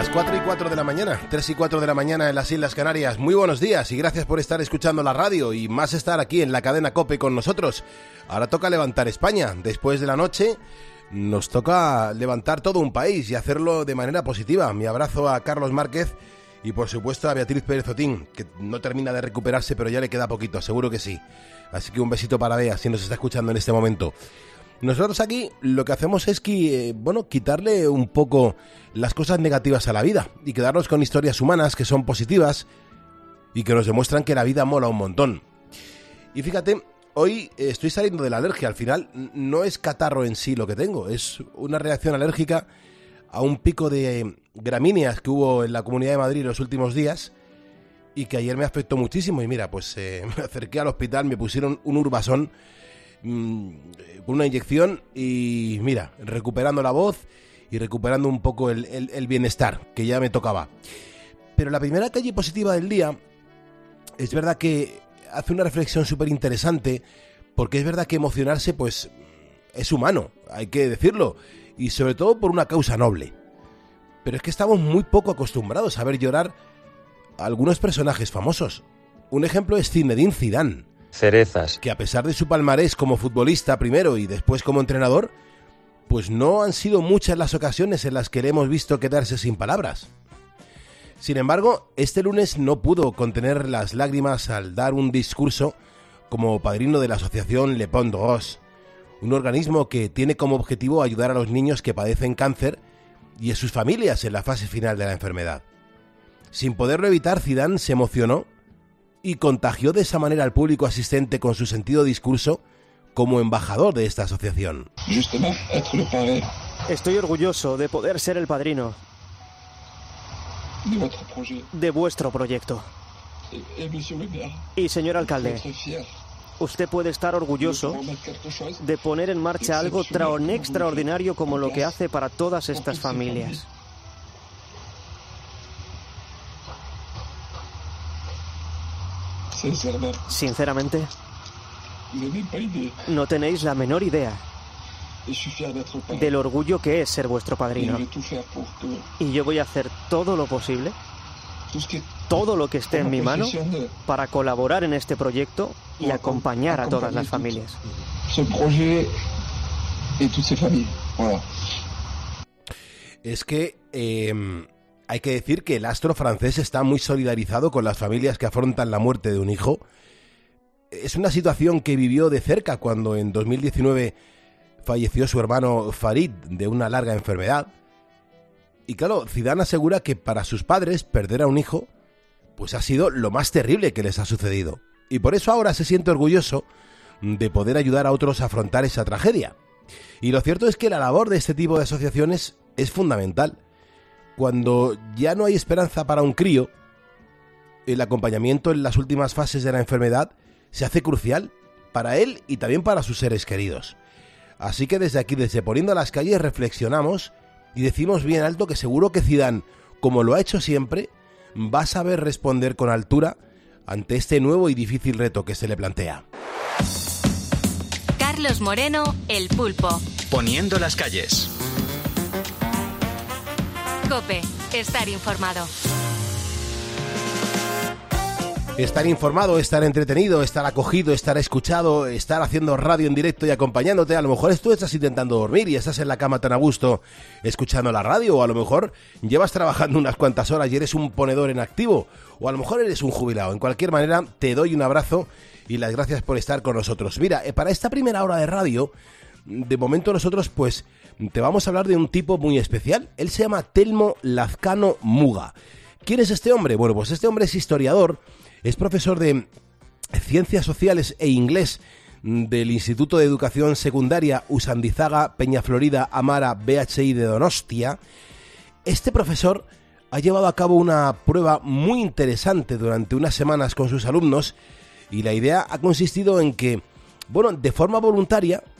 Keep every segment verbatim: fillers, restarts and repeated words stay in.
las cuatro y cuatro de la mañana, tres y cuatro de la mañana en las Islas Canarias. Muy buenos días y gracias por estar escuchando la radio y más estar aquí en la cadena COPE con nosotros. Ahora toca levantar España. Después de la noche nos toca levantar todo un país y hacerlo de manera positiva. Mi abrazo a Carlos Márquez y por supuesto a Beatriz Pérez Otín, que no termina de recuperarse pero ya le queda poquito, seguro que sí. Así que un besito para Bea si nos está escuchando en este momento. Nosotros aquí lo que hacemos es que, bueno, quitarle un poco las cosas negativas a la vida y quedarnos con historias humanas que son positivas y que nos demuestran que la vida mola un montón. Y fíjate, hoy estoy saliendo de la alergia. Al final no es catarro en sí lo que tengo, es una reacción alérgica a un pico de gramíneas que hubo en la Comunidad de Madrid los últimos días y que ayer me afectó muchísimo. Y mira, pues eh, me acerqué al hospital, me pusieron un Urbasón con una inyección y mira, recuperando la voz y recuperando un poco el, el, el bienestar que ya me tocaba. Pero la primera calle positiva del día es verdad que hace una reflexión súper interesante, porque es verdad que emocionarse pues es humano, hay que decirlo, y sobre todo por una causa noble. Pero es que estamos muy poco acostumbrados a ver llorar a algunos personajes famosos. Un ejemplo es Zinedine Zidane, cerezas, que a pesar de su palmarés como futbolista primero y después como entrenador, pues no han sido muchas las ocasiones en las que le hemos visto quedarse sin palabras. Sin embargo, este lunes no pudo contener las lágrimas al dar un discurso como padrino de la asociación Le Pont de Rose, un organismo que tiene como objetivo ayudar a los niños que padecen cáncer y a sus familias en la fase final de la enfermedad. Sin poderlo evitar, Zidane se emocionó y contagió de esa manera al público asistente con su sentido discurso como embajador de esta asociación. Estoy orgulloso de poder ser el padrino de vuestro proyecto. Y señor alcalde, usted puede estar orgulloso de poner en marcha algo tan extraordinario como lo que hace para todas estas familias. Sinceramente, no tenéis la menor idea del orgullo que es ser vuestro padrino. Y yo voy a hacer todo lo posible, todo lo que esté en mi mano, para colaborar en este proyecto y acompañar a todas las familias. Es que eh, hay que decir que el astro francés está muy solidarizado con las familias que afrontan la muerte de un hijo. Es una situación que vivió de cerca cuando en dos mil diecinueve falleció su hermano Farid de una larga enfermedad. Y claro, Zidane asegura que para sus padres perder a un hijo pues ha sido lo más terrible que les ha sucedido. Y por eso ahora se siente orgulloso de poder ayudar a otros a afrontar esa tragedia. Y lo cierto es que la labor de este tipo de asociaciones es fundamental. Cuando ya no hay esperanza para un crío, el acompañamiento en las últimas fases de la enfermedad se hace crucial para él y también para sus seres queridos. Así que desde aquí, desde Poniendo a las Calles, reflexionamos y decimos bien alto que seguro que Zidane, como lo ha hecho siempre, va a saber responder con altura ante este nuevo y difícil reto que se le plantea. Carlos Moreno, El Pulpo. Poniendo las Calles. COPE, estar informado. Estar informado, estar entretenido, estar acogido, estar escuchado, estar haciendo radio en directo y acompañándote. A lo mejor tú estás intentando dormir y estás en la cama tan a gusto escuchando la radio, o a lo mejor llevas trabajando unas cuantas horas y eres un ponedor en activo, o a lo mejor eres un jubilado. En cualquier manera, te doy un abrazo y las gracias por estar con nosotros. Mira, para esta primera hora de radio, de momento nosotros pues te vamos a hablar de un tipo muy especial. Él se llama Telmo Lazcano Muga. ¿Quién es este hombre? Bueno, pues este hombre es historiador. Es profesor de Ciencias Sociales e Inglés del Instituto de Educación Secundaria Usandizaga Peñaflorida Amara B H I de Donostia. Este profesor ha llevado a cabo una prueba muy interesante durante unas semanas con sus alumnos y la idea ha consistido en que, bueno, de forma voluntaria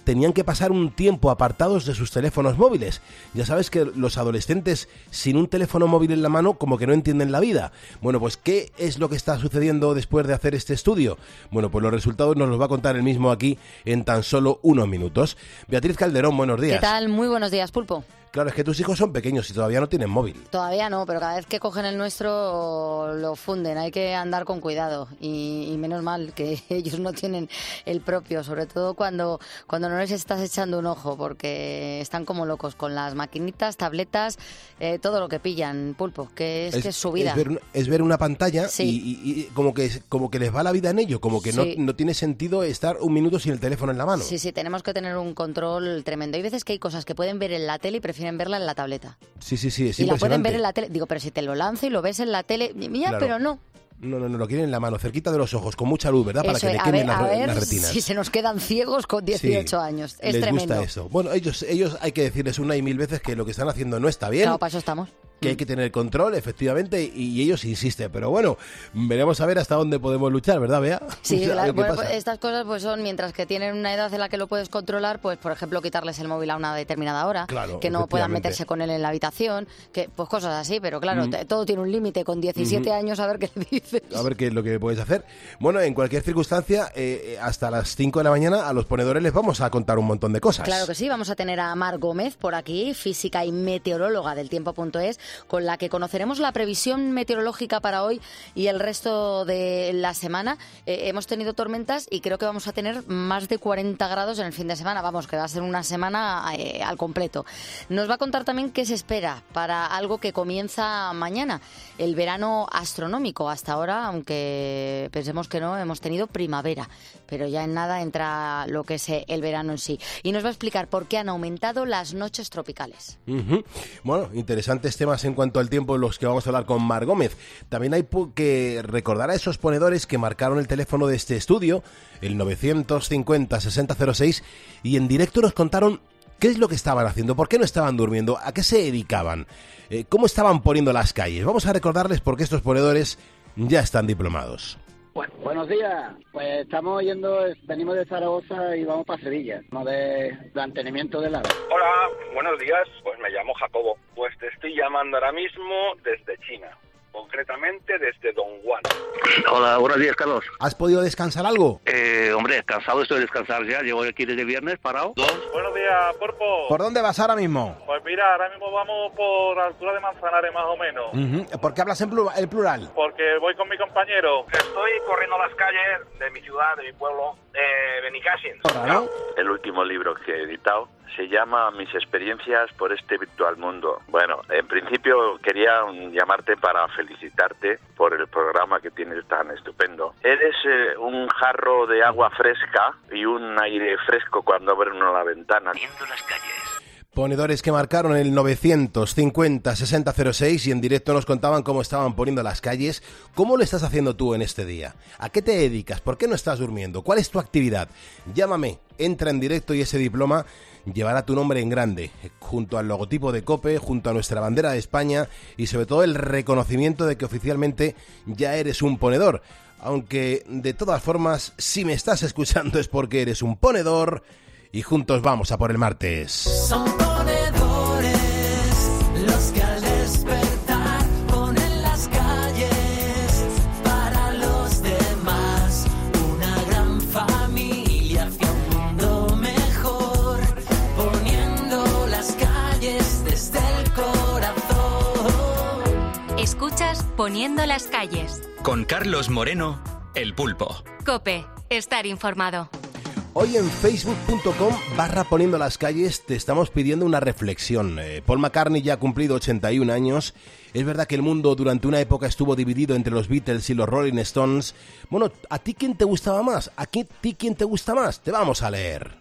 tenían que pasar un tiempo apartados de sus teléfonos móviles. Ya sabes que los adolescentes sin un teléfono móvil en la mano como que no entienden la vida. Bueno, pues ¿qué es lo que está sucediendo después de hacer este estudio? Bueno, pues los resultados nos los va a contar él mismo aquí en tan solo unos minutos. Beatriz Calderón, buenos días. ¿Qué tal? Muy buenos días, Pulpo. Claro, es que tus hijos son pequeños y todavía no tienen móvil. Todavía no, pero cada vez que cogen el nuestro lo funden. Hay que andar con cuidado y, y menos mal que ellos no tienen el propio, sobre todo cuando, cuando no les estás echando un ojo, porque están como locos con las maquinitas, tabletas, eh, todo lo que pillan, Pulpo, que es, es que es su vida. Es ver, es ver una pantalla sí. y, y, y como que como que les va la vida en ello, como que sí. no, no tiene sentido estar un minuto sin el teléfono en la mano. Sí, sí, tenemos que tener un control tremendo. Hay veces que hay cosas que pueden ver en la tele y prefieren Prefieren verla en la tableta. Sí, sí, sí, es y la pueden ver en la tele. Digo, pero si te lo lanzo y lo ves en la tele, mira, claro. pero no. No, no, no, lo quieren en la mano, cerquita de los ojos, con mucha luz, ¿verdad? Para eso, que le quemen las, las retinas. Si se nos quedan ciegos con dieciocho sí, años. Es les tremendo. Les gusta eso. Bueno, ellos, ellos hay que decirles una y mil veces que lo que están haciendo no está bien. Claro, para eso estamos. Que hay que tener control, efectivamente, y ellos insisten. Pero bueno, veremos a ver hasta dónde podemos luchar, ¿verdad, Bea? Sí, claro, bueno, pues estas cosas pues son, mientras que tienen una edad en la que lo puedes controlar, pues por ejemplo quitarles el móvil a una determinada hora, claro, que no puedan meterse con él en la habitación, que pues cosas así, pero claro, mm. todo tiene un límite. Con diecisiete mm. años, a ver qué le dices. A ver qué es lo que puedes hacer. Bueno, en cualquier circunstancia, eh, hasta las cinco de la mañana a los ponedores les vamos a contar un montón de cosas. Claro que sí, vamos a tener a Mar Gómez por aquí, física y meteoróloga del tiempo punto es, con la que conocemos Conoceremos la previsión meteorológica para hoy y el resto de la semana. Eh, hemos tenido tormentas y creo que vamos a tener más de cuarenta grados en el fin de semana. Vamos, que va a ser una semana eh, al completo. Nos va a contar también qué se espera para algo que comienza mañana, el verano astronómico. Hasta ahora, aunque pensemos que no, hemos tenido primavera, pero ya en nada entra lo que es el verano en sí. Y nos va a explicar por qué han aumentado las noches tropicales. Uh-huh. Bueno, interesantes temas en cuanto al tiempo los que vamos a hablar con Mar Gómez. También hay que recordar a esos ponedores que marcaron el teléfono de este estudio, el novecientos cincuenta sesenta cero seis, y en directo nos contaron qué es lo que estaban haciendo, por qué no estaban durmiendo, a qué se dedicaban, eh, cómo estaban poniendo las calles. Vamos a recordarles por qué estos ponedores ya están diplomados. Bueno, buenos días, pues estamos yendo, venimos de Zaragoza y vamos para Sevilla, no de mantenimiento del ave. Hola, buenos días, pues me llamo Jacobo, pues te estoy llamando ahora mismo desde China, concretamente desde Dongguan. Hola, buenos días, Carlos. ¿Has podido descansar algo? Eh, hombre, cansado estoy de descansar ya, llevo aquí desde viernes parado. Dos. Buenos días, Porpo. ¿Por dónde vas ahora mismo? Pues mira, ahora mismo vamos por la altura de Manzanares más o menos. Uh-huh. ¿Por qué hablas en plural, el plural? Porque voy con mi compañero. Estoy corriendo las calles de mi ciudad, de mi pueblo, eh, Benicàssim. ¿No? El último libro que he editado se llama Mis experiencias por este virtual mundo. Bueno, en principio quería llamarte para felicitarte por el programa que tienes tan estupendo. Eres eh, un jarro de agua fresca y un aire fresco cuando abre uno la ventana. Viendo las calles. Ponedores que marcaron el novecientos cincuenta sesenta cero seis y en directo nos contaban cómo estaban poniendo las calles. ¿Cómo lo estás haciendo tú en este día? ¿A qué te dedicas? ¿Por qué no estás durmiendo? ¿Cuál es tu actividad? Llámame, entra en directo y ese diploma llevará tu nombre en grande, junto al logotipo de COPE, junto a nuestra bandera de España y sobre todo el reconocimiento de que oficialmente ya eres un ponedor. Aunque de todas formas, si me estás escuchando es porque eres un ponedor y juntos vamos a por el martes. Son ponedores los que al despertar ponen las calles para los demás, una gran familia hacia un mundo mejor, poniendo las calles desde el corazón. Escuchas Poniendo las calles con Carlos Moreno, El Pulpo. COPE, estar informado. Hoy en facebook punto com barra poniendo las calles te estamos pidiendo una reflexión. Eh, Paul McCartney ya ha cumplido ochenta y un años. Es verdad que el mundo durante una época estuvo dividido entre los Beatles y los Rolling Stones. Bueno, ¿a ti quién te gustaba más? ¿A ti quién te gusta más? Te vamos a leer.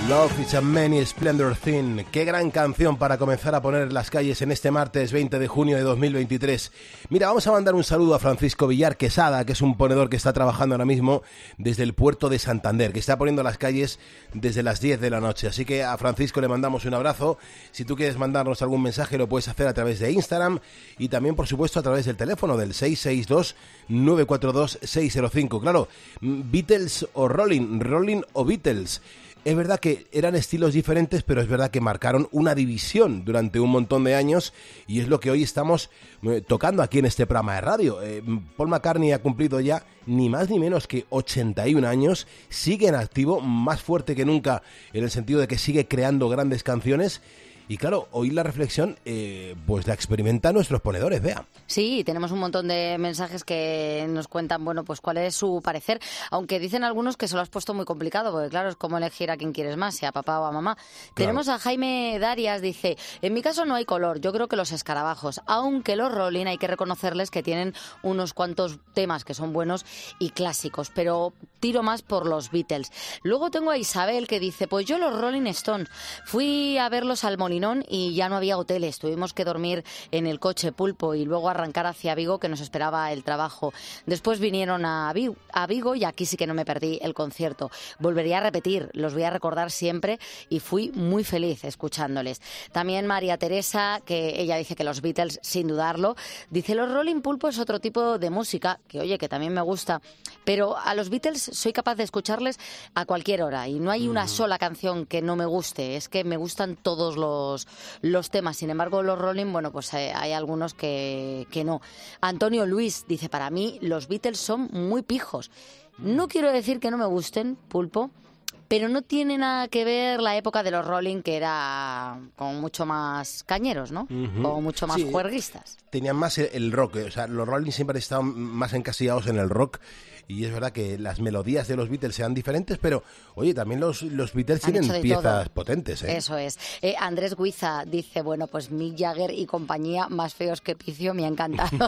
Love is a many splendor thing. Qué gran canción para comenzar a poner en las calles en este martes veinte de junio de dos mil veintitrés. Mira, vamos a mandar un saludo a Francisco Villar Quesada, que es un ponedor que está trabajando ahora mismo desde el puerto de Santander, que está poniendo las calles desde las diez de la noche. Así que a Francisco le mandamos un abrazo. Si tú quieres mandarnos algún mensaje lo puedes hacer a través de Instagram y también, por supuesto, a través del teléfono del seis seis dos, nueve cuatro dos, seis cero cinco. Claro, Beatles o Rolling, Rolling o Beatles. Es verdad que eran estilos diferentes, pero es verdad que marcaron una división durante un montón de años y es lo que hoy estamos eh, tocando aquí en este programa de radio. Eh, Paul McCartney ha cumplido ya ni más ni menos que ochenta y un años, sigue en activo, más fuerte que nunca en el sentido de que sigue creando grandes canciones. Y claro, hoy la reflexión eh, pues la experimentan nuestros ponedores, Bea. Sí, tenemos un montón de mensajes que nos cuentan, bueno, pues cuál es su parecer, aunque dicen algunos que se lo has puesto muy complicado, porque claro, es como elegir a quien quieres más, si a papá o a mamá. Claro. Tenemos a Jaime Darias, dice, en mi caso no hay color, yo creo que los escarabajos, aunque los Rolling hay que reconocerles que tienen unos cuantos temas que son buenos y clásicos, pero tiro más por los Beatles. Luego tengo a Isabel que dice, pues yo los Rolling Stones, fui a verlos al Molinón y ya no había hoteles, tuvimos que dormir en el coche Pulpo y luego arrancar hacia Vigo, que nos esperaba el trabajo. Después vinieron a Vigo, a Vigo y aquí sí que no me perdí el concierto. Volvería a repetir, los voy a recordar siempre y fui muy feliz escuchándoles. También María Teresa, que ella dice que los Beatles, sin dudarlo, dice los Rolling Pulpo es otro tipo de música, que oye, que también me gusta, pero a los Beatles soy capaz de escucharles a cualquier hora y no hay una mm. sola canción que no me guste, es que me gustan todos los los temas. Sin embargo, los Rolling, bueno, pues eh, hay algunos que, que no. Antonio Luis dice, para mí los Beatles son muy pijos. No quiero decir que no me gusten, Pulpo, pero no tiene nada que ver la época de los Rolling, que era como mucho más cañeros, ¿no? Uh-huh. Como mucho más sí, juerguistas. Tenían más el, el rock, o sea, los Rolling siempre han estado más encasillados en el rock. Y es verdad que las melodías de los Beatles sean diferentes, pero, oye, también los, los Beatles Han tienen piezas todo. potentes, ¿eh? Eso es. Eh, Andrés Guiza dice, bueno, pues Mick Jagger y compañía, más feos que Picio, me ha encantado.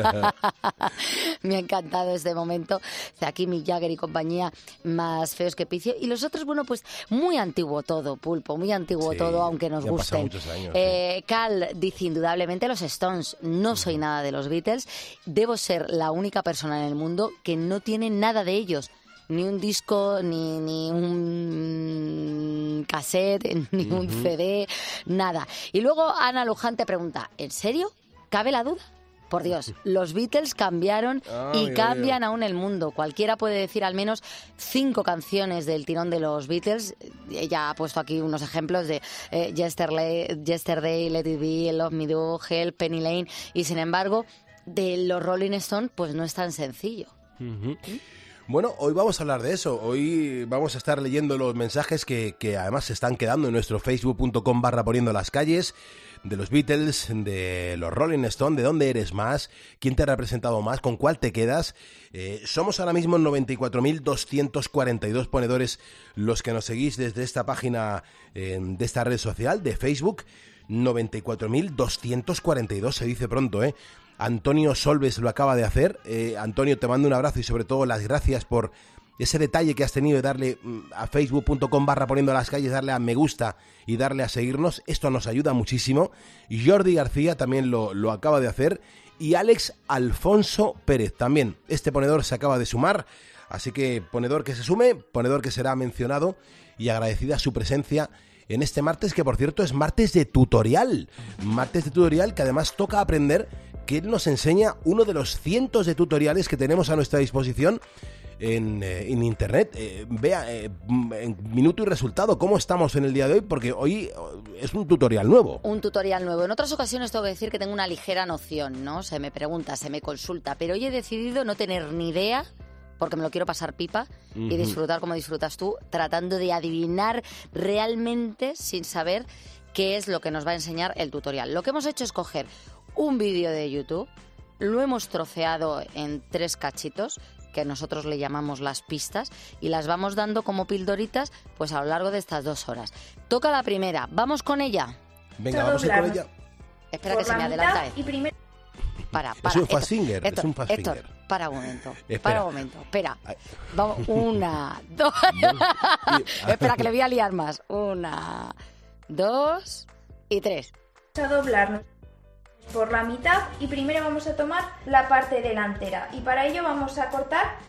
me ha encantado este momento. Aquí Mick Jagger y compañía, más feos que Picio. Y los otros, bueno, pues muy antiguo todo, Pulpo, muy antiguo sí, todo, aunque nos gusten. Muchos años, eh, sí. Cal dice, indudablemente los Stones, no soy nada de los Beatles, debo ser la única persona en el mundo que no tiene nada de ellos, ni un disco, ni, ni un cassette, ni un uh-huh. C D, nada. Y luego Ana Luján te pregunta, ¿en serio? ¿Cabe la duda? Por Dios, los Beatles cambiaron ay, y cambian ay, ay. aún el mundo. Cualquiera puede decir al menos cinco canciones del tirón de los Beatles. Ella ha puesto aquí unos ejemplos de eh, Yesterday, Yesterday, Let It Be, Love Me Do, Help, Penny Lane. Y sin embargo, de los Rolling Stones, pues no es tan sencillo. Uh-huh. ¿Sí? Bueno, hoy vamos a hablar de eso. Hoy vamos a estar leyendo los mensajes que, que además se están quedando en nuestro facebook punto com barra poniendo las calles, de los Beatles, de los Rolling Stones, de dónde eres más, quién te ha representado más, con cuál te quedas. Eh, somos ahora mismo noventa y cuatro mil doscientos cuarenta y dos ponedores los que nos seguís desde esta página eh, de esta red social de Facebook. noventa y cuatro mil doscientos cuarenta y dos, se dice pronto, ¿eh? Antonio Solves lo acaba de hacer. Eh, Antonio, te mando un abrazo y sobre todo las gracias por ese detalle que has tenido de darle a facebook punto com barra poniendo las calles, darle a me gusta y darle a seguirnos. Esto nos ayuda muchísimo. Y Jordi García también lo, lo acaba de hacer. Y Alex Alfonso Pérez también. Este ponedor se acaba de sumar. Así que ponedor que se sume, ponedor que será mencionado y agradecida su presencia en este martes, que por cierto es martes de tutorial. Martes de tutorial que además toca aprender, que él nos enseña uno de los cientos de tutoriales que tenemos a nuestra disposición en, eh, en internet. Eh, vea, eh, en minuto y resultado, cómo estamos en el día de hoy, porque hoy es un tutorial nuevo. Un tutorial nuevo. En otras ocasiones tengo que decir que tengo una ligera noción, ¿no? Se me pregunta, se me consulta, pero hoy he decidido no tener ni idea, porque me lo quiero pasar pipa uh-huh. y disfrutar como disfrutas tú, tratando de adivinar realmente sin saber qué es lo que nos va a enseñar el tutorial. Lo que hemos hecho es coger un vídeo de YouTube, lo hemos troceado en tres cachitos, que nosotros le llamamos las pistas, y las vamos dando como pildoritas pues a lo largo de estas dos horas. Toca la primera, ¿vamos con ella? Venga, vamos a ir con ella. Espera que se me adelanta. Y primer... para, para. Es un Héctor, fast finger, Héctor, es un fast Héctor, finger. para un momento, Espera. para un momento, espera. Vamos, una, dos... Espera, que le voy a liar más. Una, dos y tres. Vamos a doblarnos por la mitad y primero vamos a tomar la parte delantera y para ello vamos a cortar.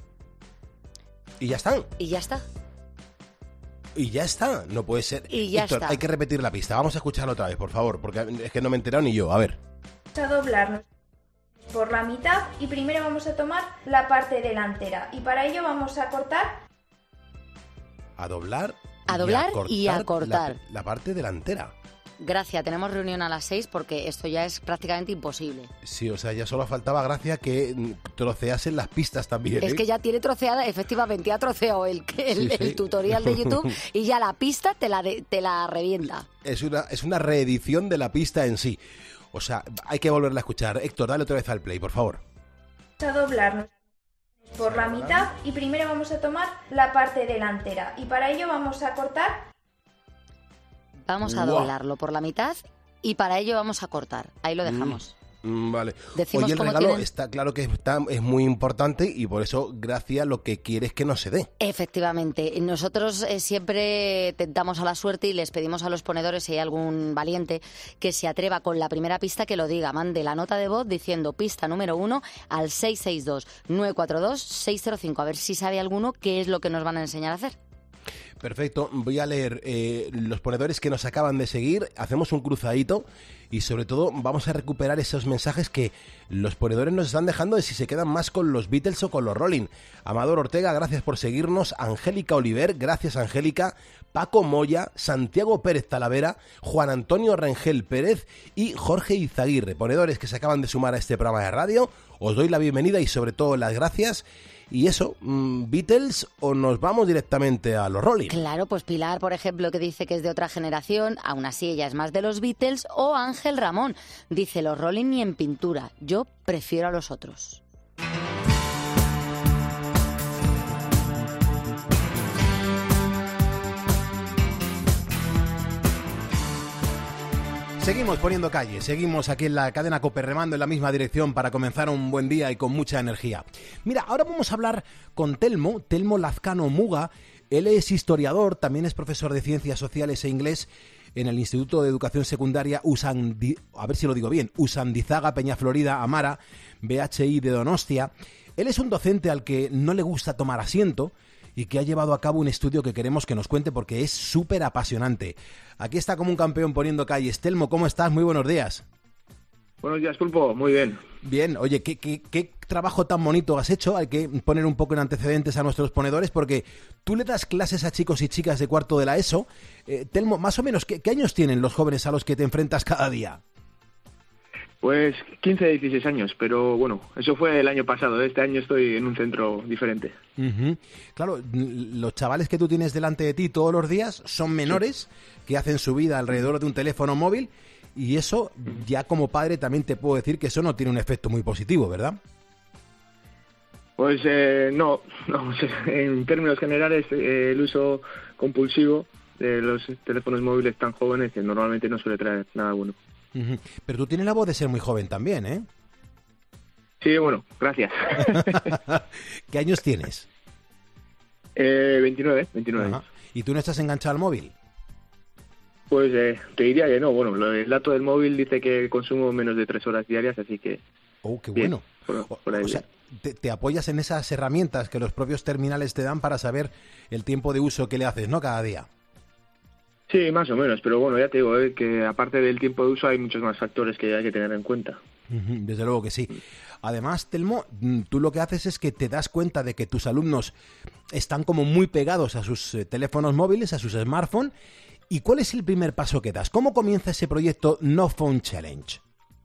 Y ya están. Y ya está. Y ya está, no puede ser. Y ya Héctor, está. hay que repetir la pista. Vamos a escucharla otra vez, por favor, porque es que no me he enterado ni yo. A ver. Vamos a doblarnos por la mitad y primero vamos a tomar la parte delantera y para ello vamos a cortar. A doblar. A doblar y y a cortar. La, la parte delantera. Gracia, tenemos reunión a las seis porque esto ya es prácticamente imposible. Sí, o sea, ya solo faltaba Gracia que mm, troceasen las pistas también. Es ¿eh? que ya tiene troceada, efectivamente, ya troceado el, el, Sí, sí. el tutorial de YouTube y ya la pista te la, de- te la revienta. Es una, es una reedición de la pista en sí. O sea, hay que volverla a escuchar. Héctor, dale otra vez al play, por favor. Vamos a doblarnos por la mitad y primero vamos a tomar la parte delantera y para ello vamos a cortar. Vamos a Guau. doblarlo por la mitad y para ello vamos a cortar. Ahí lo dejamos. Mm, vale. Decimos Oye, el cómo regalo tienen- está claro que está, es muy importante y por eso Gracia lo que quiere es que no se dé. Efectivamente, nosotros eh, siempre tentamos a la suerte y les pedimos a los ponedores, si hay algún valiente que se atreva con la primera pista, que lo diga, mande la nota de voz diciendo pista número uno al seis seis dos, nueve cuatro dos, seis cero cinco, a ver si sabe alguno qué es lo que nos van a enseñar a hacer. Perfecto, voy a leer eh, los ponedores que nos acaban de seguir, hacemos un cruzadito y sobre todo vamos a recuperar esos mensajes que los ponedores nos están dejando de si se quedan más con los Beatles o con los Rolling. Amador Ortega, gracias por seguirnos. Angélica Oliver, gracias Angélica. Paco Moya, Santiago Pérez Talavera, Juan Antonio Rengel Pérez y Jorge Izaguirre, ponedores que se acaban de sumar a este programa de radio. Os doy la bienvenida y sobre todo las gracias. Y eso, ¿Beatles o nos vamos directamente a los Rolling? Claro, pues Pilar, por ejemplo, que dice que es de otra generación, aún así ella es más de los Beatles, o Ángel Ramón, dice los Rolling ni en pintura, yo prefiero a los otros. Seguimos poniendo calle, seguimos aquí en la cadena COPE remando en la misma dirección para comenzar un buen día y con mucha energía. Mira, ahora vamos a hablar con Telmo, Telmo Lazcano Muga. Él es historiador, también es profesor de Ciencias Sociales e Inglés en el Instituto de Educación Secundaria Usandi, a ver si lo digo bien, Usandizaga Peñaflorida Amara, B H I de Donostia. Él es un docente al que no le gusta tomar asiento y que ha llevado a cabo un estudio que queremos que nos cuente porque es súper apasionante. Aquí está como un campeón poniendo calles. Telmo, ¿cómo estás? Muy buenos días. Buenos días, Pulpo. Muy bien. Bien. Oye, ¿qué, qué, qué trabajo tan bonito has hecho? Hay que poner un poco en antecedentes a nuestros ponedores porque tú le das clases a chicos y chicas de cuarto de la ESO. Eh, Telmo, más o menos, ¿qué, ¿qué años tienen los jóvenes a los que te enfrentas cada día? Pues quince, dieciséis años, pero bueno, eso fue el año pasado. Este año estoy en un centro diferente. Uh-huh. Claro, los chavales que tú tienes delante de ti todos los días son menores que hacen su vida alrededor de un teléfono móvil y eso, ya como padre, también te puedo decir que eso no tiene un efecto muy positivo, ¿verdad? Pues eh, no, no, en términos generales eh, el uso compulsivo de los teléfonos móviles tan jóvenes que normalmente no suele traer nada bueno. Uh-huh. Pero tú tienes la voz de ser muy joven también, ¿eh? Sí, bueno, gracias. ¿Qué años tienes? Eh, veintinueve, veintinueve Ajá. años. ¿Y tú no estás enganchado al móvil? Pues eh, te diría que no. Bueno, lo- el dato del móvil dice que consumo menos de tres horas diarias, así que... Oh, qué bien, bueno. por- por ahí O sea, bien. te, te apoyas en esas herramientas que los propios terminales te dan para saber el tiempo de uso que le haces, ¿no? Cada día. Sí, más o menos, pero bueno, ya te digo eh, que aparte del tiempo de uso hay muchos más factores que hay que tener en cuenta. Ujú, desde luego que sí. Además, Telmo, mm, tú lo que haces es que te das cuenta de que tus alumnos están como muy pegados a sus eh, teléfonos móviles, a sus smartphones. ¿Y cuál es el primer paso que das? ¿Cómo comienza ese proyecto No Phone Challenge?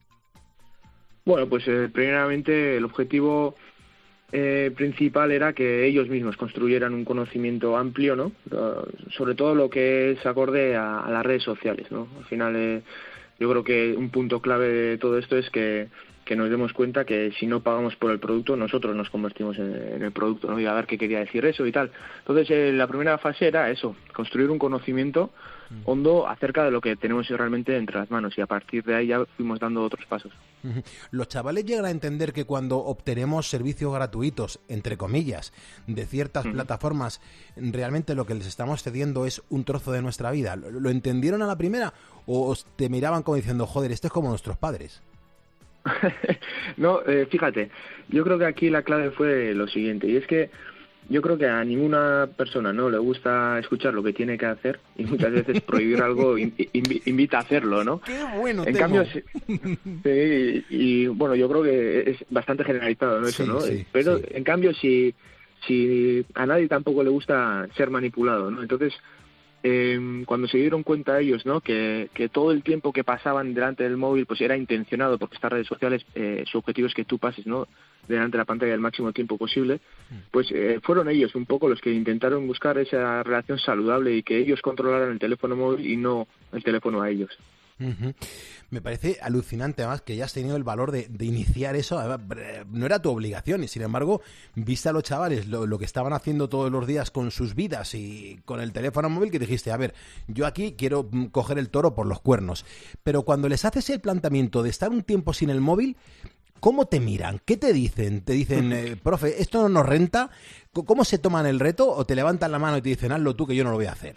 Bueno, pues eh, primeramente el objetivo eh, principal era que ellos mismos construyeran un conocimiento amplio, ¿no? Uh, sobre todo lo que es acorde a, a las redes sociales, ¿no? Al final eh, yo creo que un punto clave de todo esto es que que nos demos cuenta que si no pagamos por el producto, nosotros nos convertimos en, en el producto, ¿no? Y a ver qué quería decir eso y tal. Entonces, eh, la primera fase era eso, construir un conocimiento hondo acerca de lo que tenemos realmente entre las manos, y a partir de ahí ya fuimos dando otros pasos. Los chavales llegan a entender que cuando obtenemos servicios gratuitos, entre comillas, de ciertas uh-huh. plataformas, realmente lo que les estamos cediendo es un trozo de nuestra vida. ¿Lo, lo entendieron a la primera o te miraban como diciendo, joder, esto es como nuestros padres? No, eh, fíjate, yo creo que aquí la clave fue lo siguiente, y es que yo creo que a ninguna persona no le gusta escuchar lo que tiene que hacer, y muchas veces prohibir algo inv- invita a hacerlo, ¿no? ¡Qué bueno! En tengo. cambio, sí, sí, y bueno, yo creo que es bastante generalizado, ¿no? Eso, sí, ¿no? Sí, Pero sí. en cambio, si, si a nadie tampoco le gusta ser manipulado, ¿no? Entonces, eh, cuando se dieron cuenta ellos, ¿no? Que, que todo el tiempo que pasaban delante del móvil pues era intencionado, porque estas redes sociales, eh, su objetivo es que tú pases, ¿no?, delante de la pantalla el máximo tiempo posible, pues eh, fueron ellos un poco los que intentaron buscar esa relación saludable y que ellos controlaran el teléfono móvil y no el teléfono a ellos. Uh-huh. Me parece alucinante además que hayas tenido el valor de, de iniciar eso. No era tu obligación y sin embargo viste a los chavales lo, lo que estaban haciendo todos los días con sus vidas y con el teléfono móvil, que dijiste, a ver, yo aquí quiero coger el toro por los cuernos. Pero cuando les haces el planteamiento de estar un tiempo sin el móvil, ¿cómo te miran? ¿Qué te dicen? ¿Te dicen, eh, profe, esto no nos renta? ¿Cómo se toman el reto? ¿O te levantan la mano y te dicen, hazlo tú que yo no lo voy a hacer?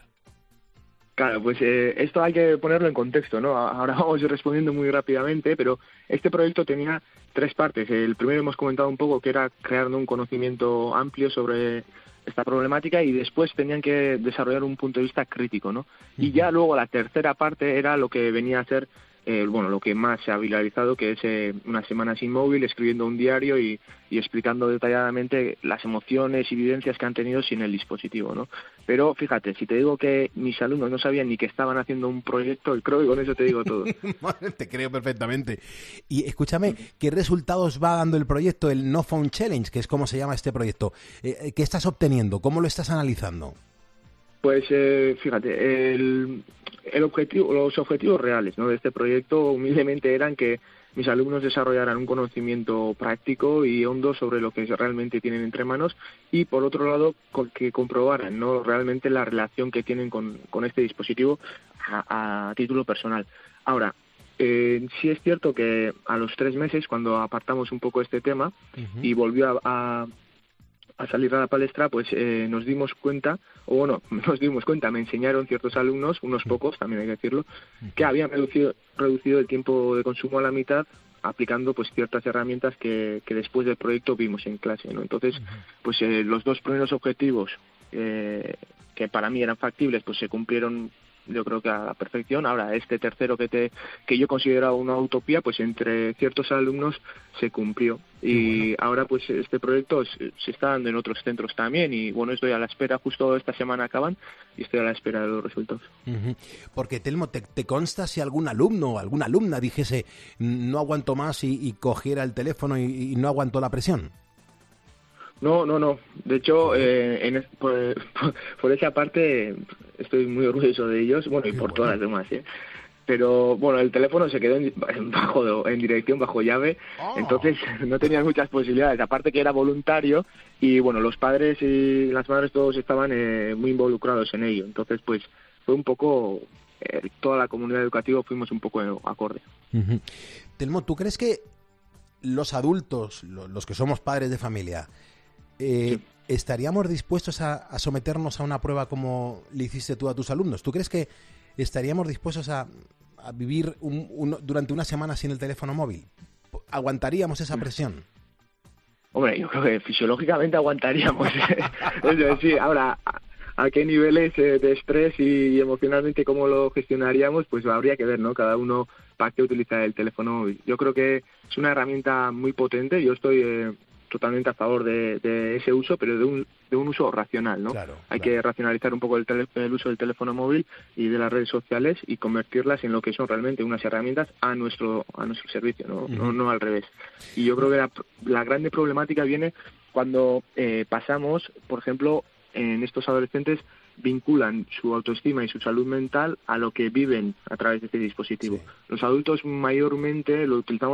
Claro, pues eh, esto hay que ponerlo en contexto, ¿no? Ahora vamos respondiendo muy rápidamente, pero este proyecto tenía tres partes. El primero hemos comentado un poco que era crear un conocimiento amplio sobre esta problemática, y después tenían que desarrollar un punto de vista crítico, ¿no? Y ya luego la tercera parte era lo que venía a ser Eh, bueno, lo que más se ha viralizado, que es eh, una semana sin móvil, escribiendo un diario y, y explicando detalladamente las emociones y vivencias que han tenido sin el dispositivo, ¿no? Pero fíjate, si te digo que mis alumnos no sabían ni que estaban haciendo un proyecto, creo que con eso te digo todo. Te creo perfectamente. Y escúchame, ¿qué resultados va dando el proyecto, el No Phone Challenge, que es como se llama este proyecto? Eh, ¿Qué estás obteniendo? ¿Cómo lo estás analizando? Pues eh, fíjate, el, el objetivo, los objetivos reales, ¿no?, de este proyecto humildemente eran que mis alumnos desarrollaran un conocimiento práctico y hondo sobre lo que realmente tienen entre manos, y por otro lado que comprobaran, ¿no?, realmente la relación que tienen con, con este dispositivo a, a título personal. Ahora, eh, sí es cierto que a los tres meses, cuando apartamos un poco este tema uh-huh. y volvió a, a a salir a la palestra, pues eh, nos dimos cuenta, o bueno, nos dimos cuenta, me enseñaron ciertos alumnos, unos pocos, también hay que decirlo, que habían reducido, reducido el tiempo de consumo a la mitad, aplicando pues ciertas herramientas que, que después del proyecto vimos en clase, ¿no? Entonces, pues eh, los dos primeros objetivos eh, que para mí eran factibles, pues se cumplieron, yo creo que a la perfección. Ahora, este tercero que te que yo consideraba una utopía, pues entre ciertos alumnos se cumplió. Y bueno, ahora pues este proyecto se, se está dando en otros centros también, y bueno, estoy a la espera, justo esta semana acaban, y estoy a la espera de los resultados. Uh-huh. Porque, Telmo, ¿te, te consta si algún alumno o alguna alumna dijese no aguanto más y, y cogiera el teléfono y, y no aguantó la presión? No, no, no. De hecho, eh, en, por, por, por esa parte estoy muy orgulloso de ellos, bueno, y por todas las demás, ¿eh? Pero, bueno, el teléfono se quedó en, bajo, en dirección, bajo llave, oh. Entonces no tenían muchas posibilidades, aparte que era voluntario, y, bueno, los padres y las madres todos estaban eh, muy involucrados en ello. Entonces, pues, fue un poco, eh, toda la comunidad educativa fuimos un poco acorde. Uh-huh. Telmo, ¿tú crees que los adultos, los que somos padres de familia, Eh, sí. ¿estaríamos dispuestos a, a someternos a una prueba como le hiciste tú a tus alumnos? ¿Tú crees que estaríamos dispuestos a, a vivir un, un, durante una semana sin el teléfono móvil? ¿Aguantaríamos esa presión? Hombre, yo creo que fisiológicamente aguantaríamos. Es decir, ahora, a, a qué niveles eh, de estrés y, y emocionalmente cómo lo gestionaríamos, pues habría que ver, ¿no? Cada uno para qué utiliza el teléfono móvil. Yo creo que es una herramienta muy potente. Yo estoy... Eh, totalmente a favor de, de ese uso, pero de un, de un uso racional, ¿no? Claro, Hay claro. que racionalizar un poco el, tele, el uso del teléfono móvil y de las redes sociales y convertirlas en lo que son realmente unas herramientas a nuestro a nuestro servicio, ¿no? Uh-huh. no, no al revés. Y yo creo que la, la grande problemática viene cuando eh, pasamos, por ejemplo, en estos adolescentes vinculan su autoestima y su salud mental a lo que viven a través de este dispositivo. Sí. Los adultos mayormente lo utilizamos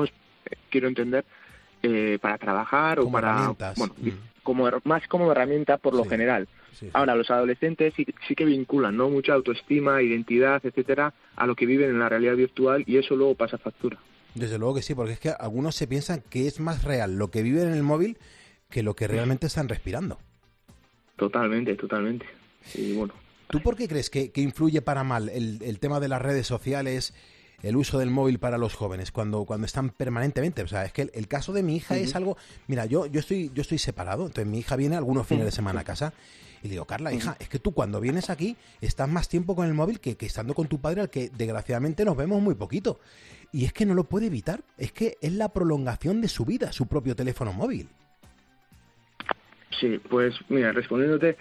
quiero entender, eh, para trabajar como o para... herramientas. Bueno, mm. como, más como herramienta por lo Sí. general. Sí, sí. Ahora, los adolescentes sí, sí que vinculan, ¿no? Mucha autoestima, identidad, etcétera, a lo que viven en la realidad virtual, y eso luego pasa factura. Desde luego que sí, porque es que algunos se piensan que es más real lo que viven en el móvil que lo que realmente están respirando. Totalmente, totalmente. Y bueno... ¿Tú por qué crees que, que influye para mal el, el tema de las redes sociales, el uso del móvil para los jóvenes, cuando, cuando están permanentemente? O sea, es que el, el caso de mi hija uh-huh. es algo... Mira, yo, yo, estoy, yo estoy separado, entonces mi hija viene algunos fines de semana a casa y le digo, Carla, hija, uh-huh. es que tú cuando vienes aquí estás más tiempo con el móvil que, que estando con tu padre, al que desgraciadamente nos vemos muy poquito. Y es que no lo puede evitar, es que es la prolongación de su vida, su propio teléfono móvil. Sí, pues mira, respondiéndote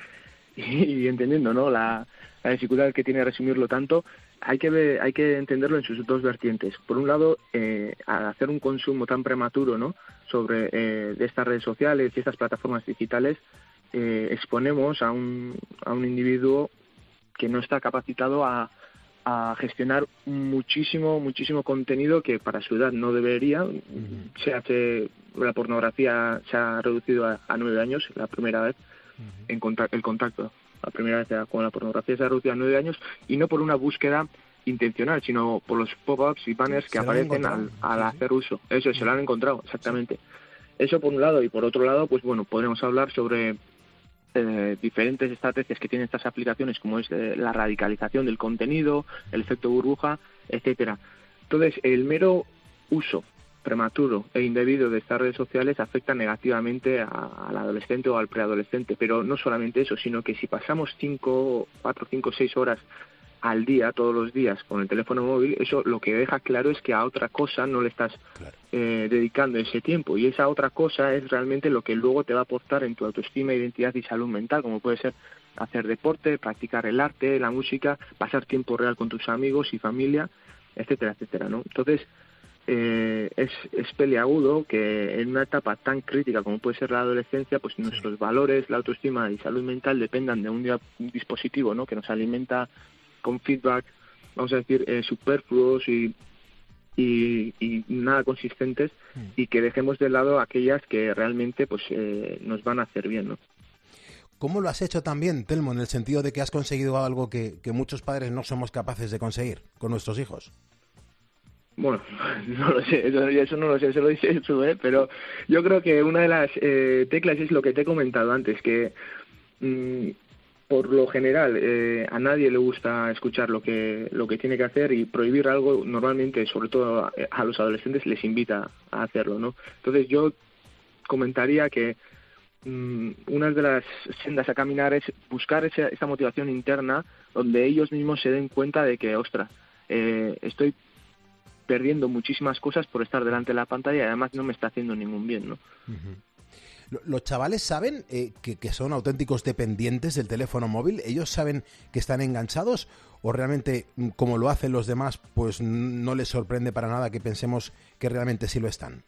y entendiendo, ¿no?, la, la dificultad que tiene resumirlo tanto, hay que ver, hay que entenderlo en sus dos vertientes. Por un lado, eh, al hacer un consumo tan prematuro, ¿no?, sobre eh, de estas redes sociales y estas plataformas digitales, eh, exponemos a un, a un individuo que no está capacitado a, a gestionar muchísimo, muchísimo contenido que para su edad no debería. Uh-huh. Se hace, la pornografía se ha reducido a, a nueve años, la primera vez, uh-huh. en contacto, el contacto, la primera vez con la pornografía se ha reducido a nueve años, y no por una búsqueda intencional, sino por los pop-ups y banners que aparecen al, al sí, hacer uso. Eso, sí. Se lo han encontrado, exactamente. Sí. Eso por un lado, y por otro lado, pues bueno, podremos hablar sobre Eh, diferentes estrategias que tienen estas aplicaciones, como es eh, la radicalización del contenido, el efecto burbuja, etcétera. Entonces, el mero uso prematuro e indebido de estas redes sociales afecta negativamente a, al adolescente o al preadolescente, pero no solamente eso, sino que si pasamos cinco, cuatro, cinco, seis horas al día, todos los días, con el teléfono móvil, eso lo que deja claro es que a otra cosa no le estás claro. eh, dedicando ese tiempo, y esa otra cosa es realmente lo que luego te va a aportar en tu autoestima, identidad y salud mental, como puede ser hacer deporte, practicar el arte, la música, pasar tiempo real con tus amigos y familia, etcétera, etcétera, ¿no? Entonces, eh, es, es peliagudo que en una etapa tan crítica como puede ser la adolescencia, pues nuestros sí. valores, la autoestima y salud mental dependan de un, día, un dispositivo, ¿no?, que nos alimenta con feedback, vamos a decir, eh, superfluos y, y, y nada consistentes, mm. y que dejemos de lado aquellas que realmente pues eh, nos van a hacer bien, ¿no? ¿Cómo lo has hecho también, Telmo, en el sentido de que has conseguido algo que, que muchos padres no somos capaces de conseguir con nuestros hijos? Bueno, no lo sé, eso, eso no lo sé, eso lo dice eso, ¿eh? Pero yo creo que una de las eh, teclas es lo que te he comentado antes, que... Mmm, por lo general, eh, a nadie le gusta escuchar lo que lo que tiene que hacer, y prohibir algo normalmente, sobre todo a, a los adolescentes, les invita a hacerlo, ¿no? Entonces yo comentaría que mmm, una de las sendas a caminar es buscar esa, esa motivación interna donde ellos mismos se den cuenta de que, ostras, eh, estoy perdiendo muchísimas cosas por estar delante de la pantalla y además no me está haciendo ningún bien, ¿no? Uh-huh. ¿Los chavales saben eh, que, que son auténticos dependientes del teléfono móvil? ¿Ellos saben que están enganchados? ¿O realmente, como lo hacen los demás, pues no les sorprende para nada que pensemos que realmente sí lo están?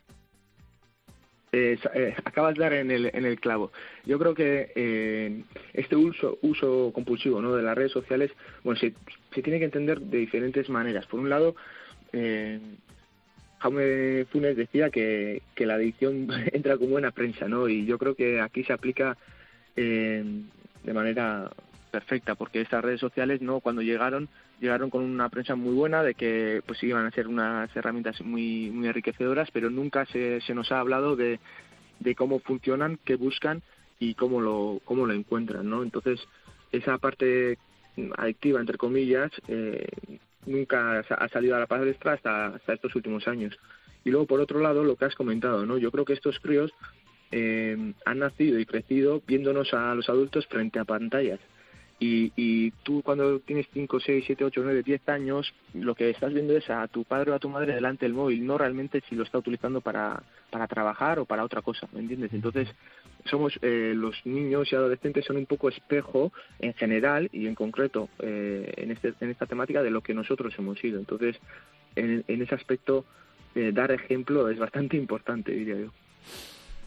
Eh, eh, acabas de dar en el, en el clavo. Yo creo que eh, este uso, uso compulsivo, ¿no?, de las redes sociales, bueno, se, se tiene que entender de diferentes maneras. Por un lado, eh, Jaume Funes decía que, que la adicción entra con buena prensa, ¿no? Y yo creo que aquí se aplica eh, de manera perfecta, porque estas redes sociales, no, cuando llegaron, llegaron con una prensa muy buena de que pues iban a ser unas herramientas muy muy enriquecedoras, pero nunca se, se nos ha hablado de, de cómo funcionan, qué buscan y cómo lo cómo lo encuentran, ¿no? Entonces, esa parte adictiva, entre comillas, eh, nunca ha salido a la palestra hasta, hasta estos últimos años. Y luego, por otro lado, lo que has comentado, ¿no? Yo creo que estos críos eh, han nacido y crecido viéndonos a los adultos frente a pantallas. Y, y tú, cuando tienes cinco, seis, siete, ocho, nueve, diez años, lo que estás viendo es a tu padre o a tu madre delante del móvil, no realmente si lo está utilizando para, para trabajar o para otra cosa, ¿me entiendes? Entonces, somos eh, los niños y adolescentes son un poco espejo en general y en concreto eh, en, este, en esta temática de lo que nosotros hemos sido. Entonces, en, en ese aspecto, eh, dar ejemplo es bastante importante, diría yo.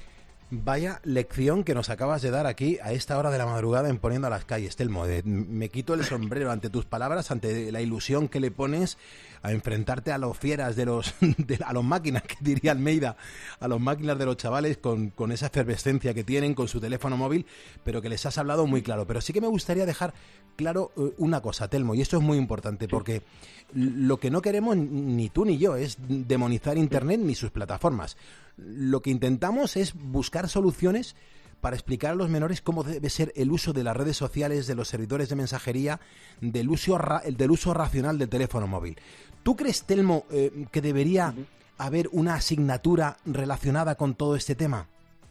Vaya lección que nos acabas de dar aquí a esta hora de la madrugada en Poniendo a las Calles, Telmo. De, me quito el sombrero ante tus palabras, ante la ilusión que le pones a enfrentarte a los fieras de los de, a los máquinas, que diría Almeida, a los máquinas de los chavales con, con esa efervescencia que tienen con su teléfono móvil, pero que les has hablado muy claro. Pero sí que me gustaría dejar claro uh, una cosa, Telmo, y esto es muy importante, porque lo que no queremos ni tú ni yo es demonizar Internet ni sus plataformas. Lo que intentamos es buscar soluciones para explicar a los menores cómo debe ser el uso de las redes sociales, de los servidores de mensajería, del uso, ra- del uso racional del teléfono móvil. ¿Tú crees, Telmo, eh, que debería uh-huh. haber una asignatura relacionada con todo este tema?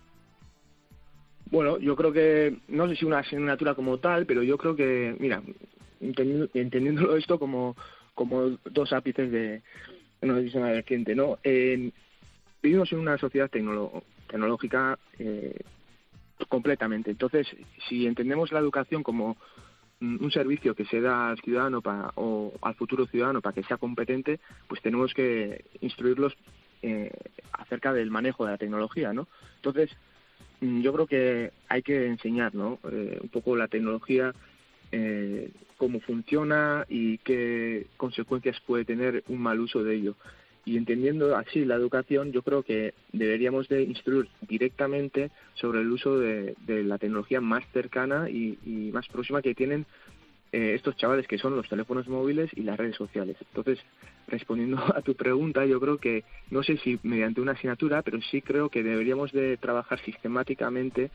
Bueno, yo creo que, no sé si una asignatura como tal, pero yo creo que, mira, entendiendo, entendiéndolo esto como, como dos ápices de una misma vertiente, ¿no? Eh, vivimos en una sociedad tecnolo- tecnológica eh, completamente. Entonces, si entendemos la educación como un servicio que se da al ciudadano para, o al futuro ciudadano para que sea competente, pues tenemos que instruirlos eh, acerca del manejo de la tecnología, ¿no? Entonces, yo creo que hay que enseñar, ¿no? Eh, un poco la tecnología, eh, cómo funciona y qué consecuencias puede tener un mal uso de ello. Y entendiendo así la educación, yo creo que deberíamos de instruir directamente sobre el uso de, de la tecnología más cercana y, y más próxima que tienen eh, estos chavales, que son los teléfonos móviles y las redes sociales. Entonces, respondiendo a tu pregunta, yo creo que, no sé si mediante una asignatura, pero sí creo que deberíamos de trabajar sistemáticamente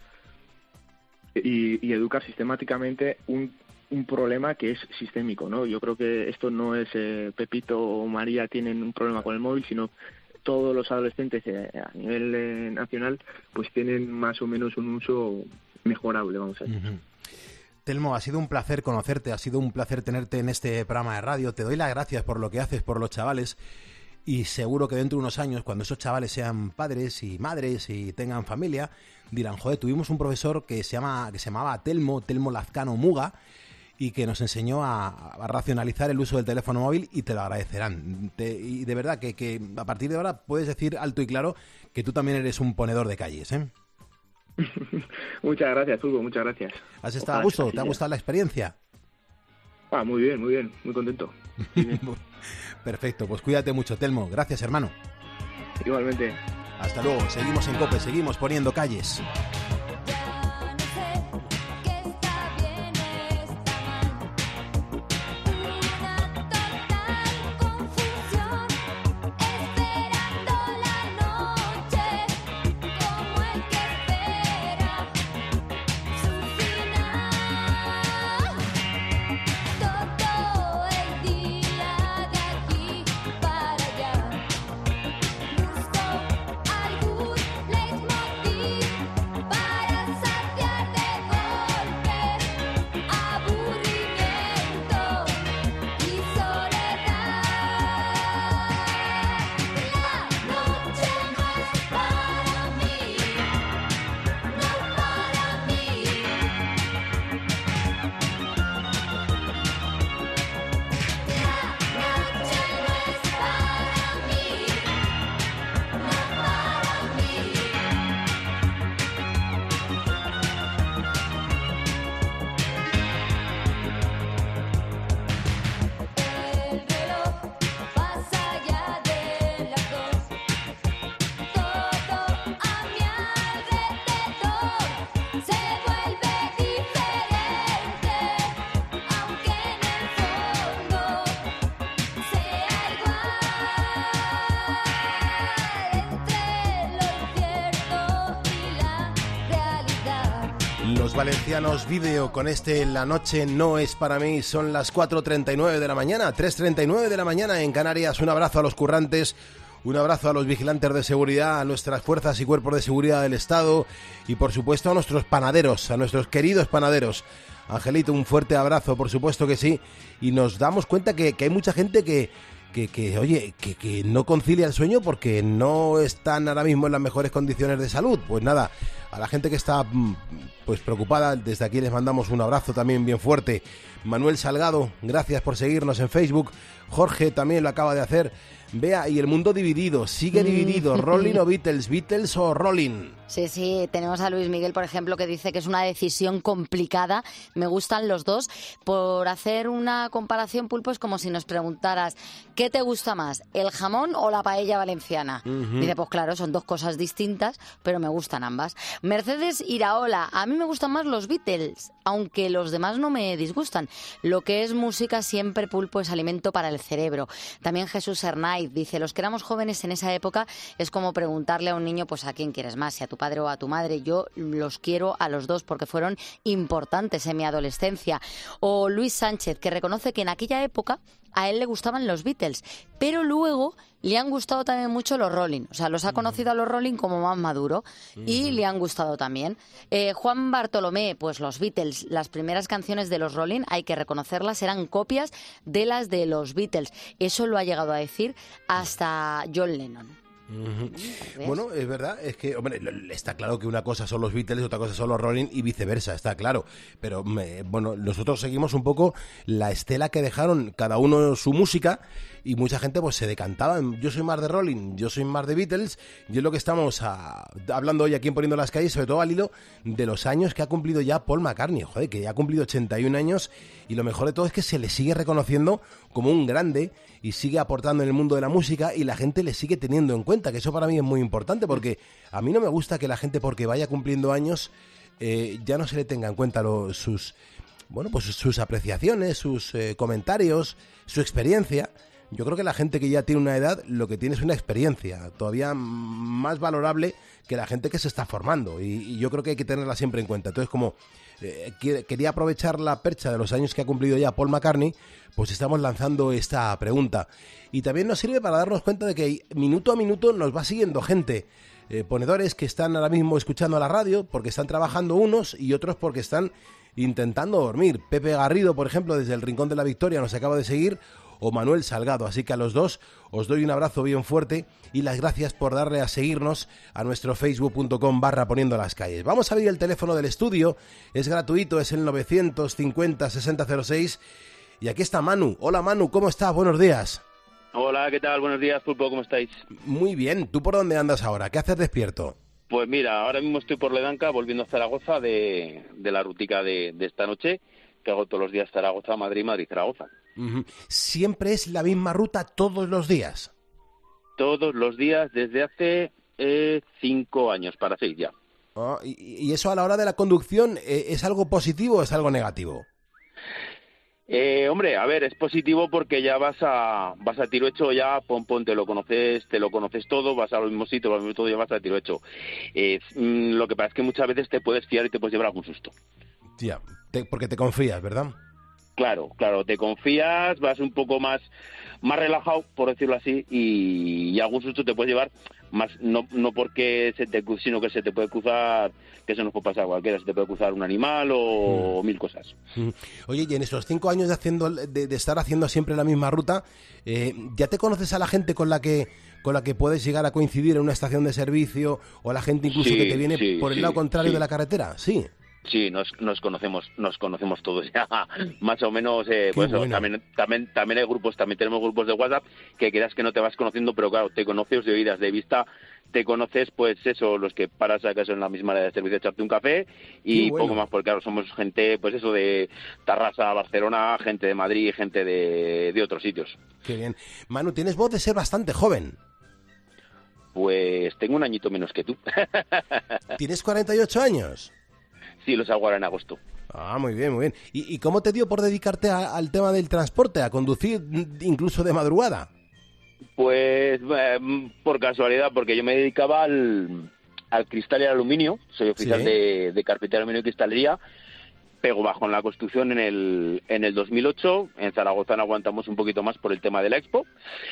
y, y educar sistemáticamente un un problema que es sistémico, ¿no? Yo creo que esto no es eh, Pepito o María tienen un problema con el móvil, sino todos los adolescentes eh, a nivel eh, nacional pues tienen más o menos un uso mejorable, vamos a decir. Uh-huh. Telmo, ha sido un placer conocerte, ha sido un placer tenerte en este programa de radio. Te doy las gracias por lo que haces por los chavales y seguro que dentro de unos años, cuando esos chavales sean padres y madres y tengan familia, dirán, joder, tuvimos un profesor que se llama que se llamaba Telmo, Telmo Lazcano Muga, y que nos enseñó a, a racionalizar el uso del teléfono móvil, y te lo agradecerán. Te, y de verdad que, que a partir de ahora puedes decir alto y claro que tú también eres un ponedor de calles, ¿eh? Muchas gracias, Hugo, muchas gracias. ¿Has estado a gusto? ¿Te ha gustado la experiencia? Ah, muy bien, muy bien, muy contento. Muy bien. Perfecto, pues cuídate mucho, Telmo. Gracias, hermano. Igualmente. Hasta luego, seguimos en COPE, seguimos poniendo calles. Valencianos Vídeo con este La noche no es para mí. Son las cuatro treinta y nueve de la mañana, tres treinta y nueve de la mañana en Canarias. Un abrazo a los currantes, un abrazo a los vigilantes de seguridad, a nuestras fuerzas y cuerpos de seguridad del Estado y por supuesto a nuestros panaderos, a nuestros queridos panaderos. Angelito, un fuerte abrazo, por supuesto que sí. Y nos damos cuenta que, que hay mucha gente que, que, que oye, que, que no concilia el sueño porque no están ahora mismo en las mejores condiciones de salud. Pues nada, a la gente que está pues preocupada, desde aquí les mandamos un abrazo también bien fuerte. Manuel Salgado, gracias por seguirnos en Facebook. Jorge también lo acaba de hacer. Vea, y el mundo dividido, sigue dividido, Rolling o Beatles, Beatles o Rolling. Sí, sí, tenemos a Luis Miguel, por ejemplo, que dice que es una decisión complicada. Me gustan los dos. Por hacer una comparación, Pulpo, es como si nos preguntaras, ¿qué te gusta más, el jamón o la paella valenciana? Uh-huh. Dice, pues claro, son dos cosas distintas, pero me gustan ambas. Mercedes Iraola, a mí me gustan más los Beatles, aunque los demás no me disgustan. Lo que es música siempre, Pulpo, es alimento para el cerebro. También Jesús Hernaiz dice, los que éramos jóvenes en esa época es como preguntarle a un niño, pues a quién quieres más, si a tu padre o a tu madre. Yo los quiero a los dos porque fueron importantes en mi adolescencia. O Luis Sánchez, que reconoce que en aquella época a él le gustaban los Beatles, pero luego le han gustado también mucho los Rolling. O sea, los ha conocido a los Rolling como más maduro y le han gustado también. Eh, Juan Bartolomé, pues los Beatles, las primeras canciones de los Rolling, hay que reconocerlas, eran copias de las de los Beatles. Eso lo ha llegado a decir hasta John Lennon. Uh-huh. Bueno, es verdad, es que, hombre, está claro que una cosa son los Beatles, otra cosa son los Rolling y viceversa, está claro. Pero, me, bueno, nosotros seguimos un poco la estela que dejaron cada uno su música y mucha gente pues se decantaba. Yo soy más de Rolling, yo soy más de Beatles. Y es lo que estamos a, hablando hoy aquí en Poniendo las Calles, sobre todo al hilo de los años que ha cumplido ya Paul McCartney, joder, que ya ha cumplido ochenta y un años y lo mejor de todo es que se le sigue reconociendo como un grande y sigue aportando en el mundo de la música y la gente le sigue teniendo en cuenta, que eso para mí es muy importante porque a mí no me gusta que la gente, porque vaya cumpliendo años, eh, ya no se le tenga en cuenta los, sus, bueno, pues sus apreciaciones, sus eh, comentarios, su experiencia. Yo creo que la gente que ya tiene una edad lo que tiene es una experiencia todavía más valorable que la gente que se está formando y, y yo creo que hay que tenerla siempre en cuenta. Entonces, como eh, quería aprovechar la percha de los años que ha cumplido ya Paul McCartney, pues estamos lanzando esta pregunta. Y también nos sirve para darnos cuenta de que minuto a minuto nos va siguiendo gente, eh, ponedores que están ahora mismo escuchando la radio porque están trabajando unos y otros porque están intentando dormir. Pepe Garrido, por ejemplo, desde el Rincón de la Victoria nos acaba de seguir, o Manuel Salgado, así que a los dos os doy un abrazo bien fuerte y las gracias por darle a seguirnos a nuestro facebook punto com barra poniendo las calles. Vamos a abrir el teléfono del estudio, es gratuito, es el novecientos cincuenta sesenta cero seis y aquí está Manu. Hola Manu, ¿cómo estás? Buenos días. Hola, ¿qué tal? Buenos días, Pulpo, ¿cómo estáis? Muy bien, ¿tú por dónde andas ahora? ¿Qué haces despierto? Pues mira, ahora mismo estoy por Ledanca volviendo a Zaragoza de, de la rutica de, de esta noche, que hago todos los días Zaragoza, Madrid, Madrid, Zaragoza. Uh-huh. ¿Siempre es la misma ruta todos los días? Todos los días desde hace eh, cinco años, para seis ya. Oh, y, ¿Y eso a la hora de la conducción eh, es algo positivo o es algo negativo? Eh, hombre, a ver, es positivo porque ya vas a vas a tiro hecho, ya pon, pon, te lo conoces, te lo conoces todo, vas a los mismos sitios, vas al mismo todo, ya vas a tiro hecho. Eh, mm, lo que pasa es que muchas veces te puedes fiar y te puedes llevar algún susto. Ya, te, porque te confías, ¿verdad? Claro, claro, te confías, vas un poco más más relajado, por decirlo así, y, y algún susto te puedes llevar, más no no porque se te sino que se te puede cruzar, que eso nos puede pasar a cualquiera, se te puede cruzar un animal o mm. mil cosas. Mm. Oye, y en estos cinco años de haciendo de, de estar haciendo siempre la misma ruta, eh, ¿ya te conoces a la gente con la que con la que puedes llegar a coincidir en una estación de servicio o a la gente incluso sí, que te viene sí, por el sí, lado contrario sí. de la carretera? Sí. Sí, nos, nos conocemos, nos conocemos todos ya, más o menos. Eh, pues eso, bueno. también, también, también hay grupos, también tenemos grupos de WhatsApp que creas que no te vas conociendo, pero claro, te conoces de oídas, de vista, te conoces, pues eso, los que paras acaso en la misma área de servicio, echarte un café y bueno. Poco más, porque claro, somos gente, pues eso, de Tarrasa, Barcelona, gente de Madrid, gente de, de otros sitios. Qué bien. Manu, tienes voz de ser bastante joven. Pues tengo un añito menos que tú. ¿Tienes cuarenta y ocho años? Sí, los hago ahora en agosto. Ah, muy bien, muy bien. ¿Y, y cómo te dio por dedicarte a, al tema del transporte, a conducir incluso de madrugada? Pues eh, por casualidad, porque yo me dedicaba al, al cristal y al aluminio, soy oficial ¿Sí? de, de carpintería, aluminio y cristalería, pego bajo en la construcción en el, en el dos mil ocho, en Zaragoza no aguantamos un poquito más por el tema de la Expo,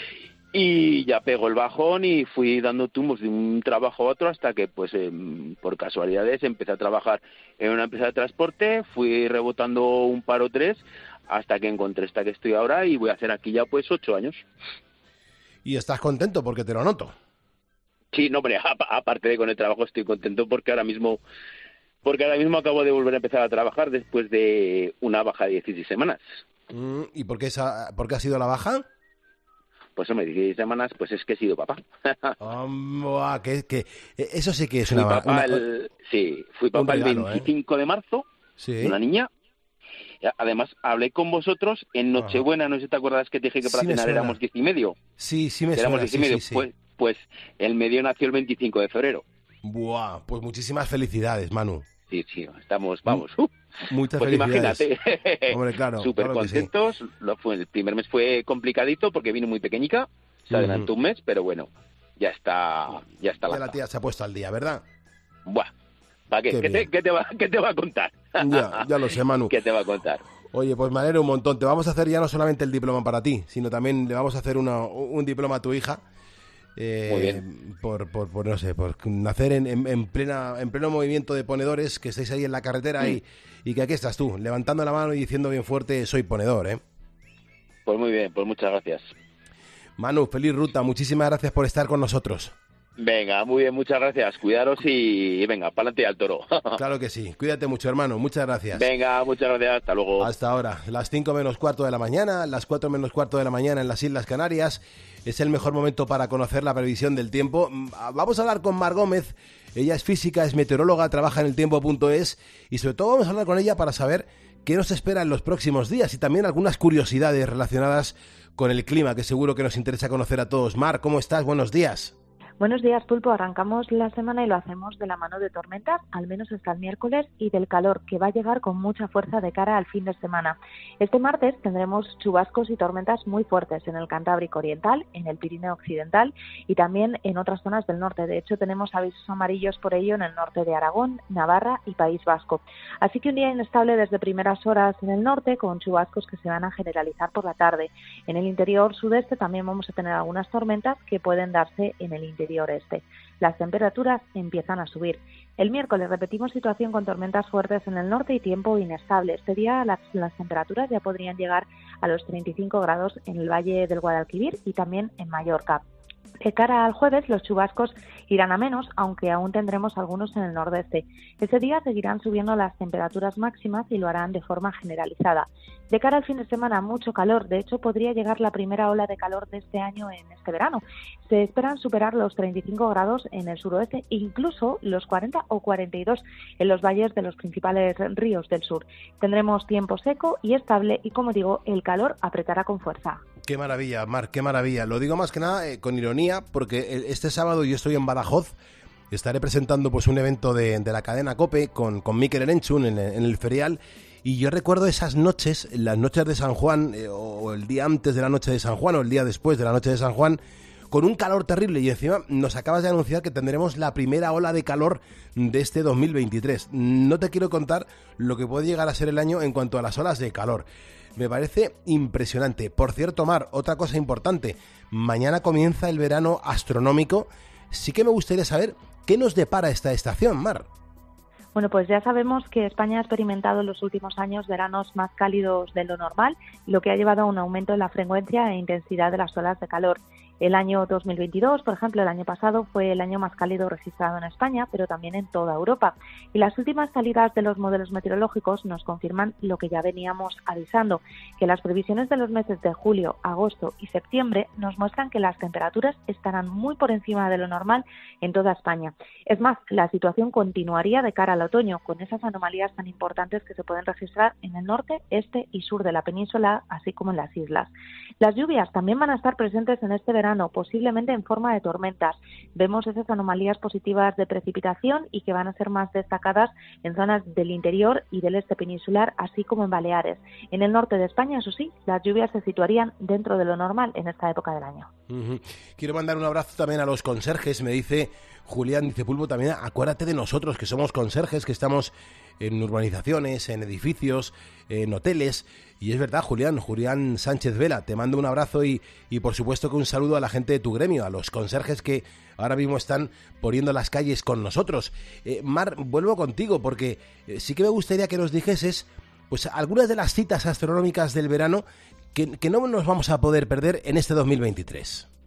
y ya pego el bajón y fui dando tumbos de un trabajo a otro hasta que, pues, eh, por casualidades, empecé a trabajar en una empresa de transporte, fui rebotando un par o tres hasta que encontré esta que estoy ahora y voy a hacer aquí ya, pues, ocho años. ¿Y estás contento? Porque te lo noto. Sí, no, hombre, aparte de con el trabajo estoy contento porque ahora mismo porque ahora mismo acabo de volver a empezar a trabajar después de una baja de dieciséis semanas. ¿Y por qué, esa, por qué ha sido la baja? Pues hombre, dieciséis semanas, pues es que he sido papá. Oh, que, que, eso sí que es fui una... Papá una el, sí, fui papá regalo, el veinticinco ¿eh? de marzo, sí. una niña. Además, hablé con vosotros en Nochebuena, no sé si te acuerdas que te dije que para sí cenar éramos diez y medio. Sí, sí me éramos suena, diez y medio. Sí, sí, pues, sí. pues el medio nació el veinticinco de febrero. Buah, pues muchísimas felicidades, Manu. Sí, sí, estamos, vamos. Uh, Muchas pues felicidades. Imagínate. Hombre, claro. Súper claro contentos. Sí. Lo fue, el primer mes fue complicadito porque vino muy pequeñica. Se adelantó uh-huh. un mes, pero bueno, ya está, ya está ya la. la tía se ha puesto al día, ¿verdad? Buah. ¿Para qué? Qué, ¿Qué, te, ¿Qué, te va, ¿Qué te va a contar? Ya, ya lo sé, Manu. ¿Qué te va a contar? Oye, pues me alegro un montón. Te vamos a hacer ya no solamente el diploma para ti, sino también le vamos a hacer una, un diploma a tu hija. Eh, Muy bien. Por, por, por, no sé, por nacer en, en, en, plena, en pleno movimiento de ponedores, que estáis ahí en la carretera mm. y, y que aquí estás tú, levantando la mano y diciendo bien fuerte, soy ponedor, ¿eh? Pues muy bien, pues muchas gracias. Manu, feliz ruta. Muchísimas gracias por estar con nosotros. Venga, muy bien, muchas gracias. Cuidaros y venga, pa'lante al toro. Claro que sí. Cuídate mucho, hermano. Muchas gracias. Venga, muchas gracias. Hasta luego. Hasta ahora. Las cinco menos cuarto de la mañana, las cuatro menos cuarto de la mañana en las Islas Canarias. Es el mejor momento para conocer la previsión del tiempo. Vamos a hablar con Mar Gómez. Ella es física, es meteoróloga, trabaja en el tiempo punto es y sobre todo vamos a hablar con ella para saber qué nos espera en los próximos días y también algunas curiosidades relacionadas con el clima que seguro que nos interesa conocer a todos. Mar, ¿cómo estás? Buenos días. Buenos días, Pulpo. Arrancamos la semana y lo hacemos de la mano de tormentas, al menos hasta el miércoles, y del calor, que va a llegar con mucha fuerza de cara al fin de semana. Este martes tendremos chubascos y tormentas muy fuertes en el Cantábrico Oriental, en el Pirineo Occidental y también en otras zonas del norte. De hecho, tenemos avisos amarillos por ello en el norte de Aragón, Navarra y País Vasco. Así que un día inestable desde primeras horas en el norte, con chubascos que se van a generalizar por la tarde. En el interior sudeste también vamos a tener algunas tormentas que pueden darse en el interior este. Las temperaturas empiezan a subir. El miércoles repetimos situación con tormentas fuertes en el norte y tiempo inestable. Este día las, las temperaturas ya podrían llegar a los treinta y cinco grados en el Valle del Guadalquivir y también en Mallorca. De cara al jueves, los chubascos irán a menos, aunque aún tendremos algunos en el nordeste. Ese día seguirán subiendo las temperaturas máximas y lo harán de forma generalizada. De cara al fin de semana, mucho calor. De hecho, podría llegar la primera ola de calor de este año en este verano. Se esperan superar los treinta y cinco grados en el suroeste e incluso los cuarenta o cuarenta y dos en los valles de los principales ríos del sur. Tendremos tiempo seco y estable y, como digo, el calor apretará con fuerza. Qué maravilla, Mar, qué maravilla. Lo digo más que nada eh, con ironía, porque este sábado yo estoy en Badajoz, estaré presentando pues un evento de, de la cadena COPE con, con Mikel Erenchun en, en el ferial, y yo recuerdo esas noches, las noches de San Juan, eh, o el día antes de la noche de San Juan, o el día después de la noche de San Juan, con un calor terrible, y encima nos acabas de anunciar que tendremos la primera ola de calor de este dos mil veintitrés. No te quiero contar lo que puede llegar a ser el año en cuanto a las olas de calor. Me parece impresionante. Por cierto, Mar, otra cosa importante. Mañana comienza el verano astronómico. Sí que me gustaría saber qué nos depara esta estación, Mar. Bueno, pues ya sabemos que España ha experimentado en los últimos años veranos más cálidos de lo normal, lo que ha llevado a un aumento en la frecuencia e intensidad de las olas de calor. El año dos mil veintidós, por ejemplo, el año pasado fue el año más cálido registrado en España, pero también en toda Europa. Y las últimas salidas de los modelos meteorológicos nos confirman lo que ya veníamos avisando, que las previsiones de los meses de julio, agosto y septiembre nos muestran que las temperaturas estarán muy por encima de lo normal en toda España. Es más, la situación continuaría de cara al otoño, con esas anomalías tan importantes que se pueden registrar en el norte, este y sur de la península, así como en las islas. Las lluvias también van a estar presentes en este verano, posiblemente en forma de tormentas. Vemos esas anomalías positivas de precipitación y que van a ser más destacadas en zonas del interior y del este peninsular, así como en Baleares. En el norte de España, eso sí, las lluvias se situarían dentro de lo normal en esta época del año. Uh-huh. Quiero mandar un abrazo también a los conserjes. Me dice Julián, dice Pulpo, también acuérdate de nosotros que somos conserjes, que estamos en urbanizaciones, en edificios, en hoteles. Y es verdad, Julián, Julián Sánchez Vela, te mando un abrazo y, y por supuesto que un saludo a la gente de tu gremio, a los conserjes que ahora mismo están poniendo las calles con nosotros. Eh, Mar, vuelvo contigo porque eh, sí que me gustaría que nos dijeses pues algunas de las citas astronómicas del verano que, que no nos vamos a poder perder en este dos mil veintitrés.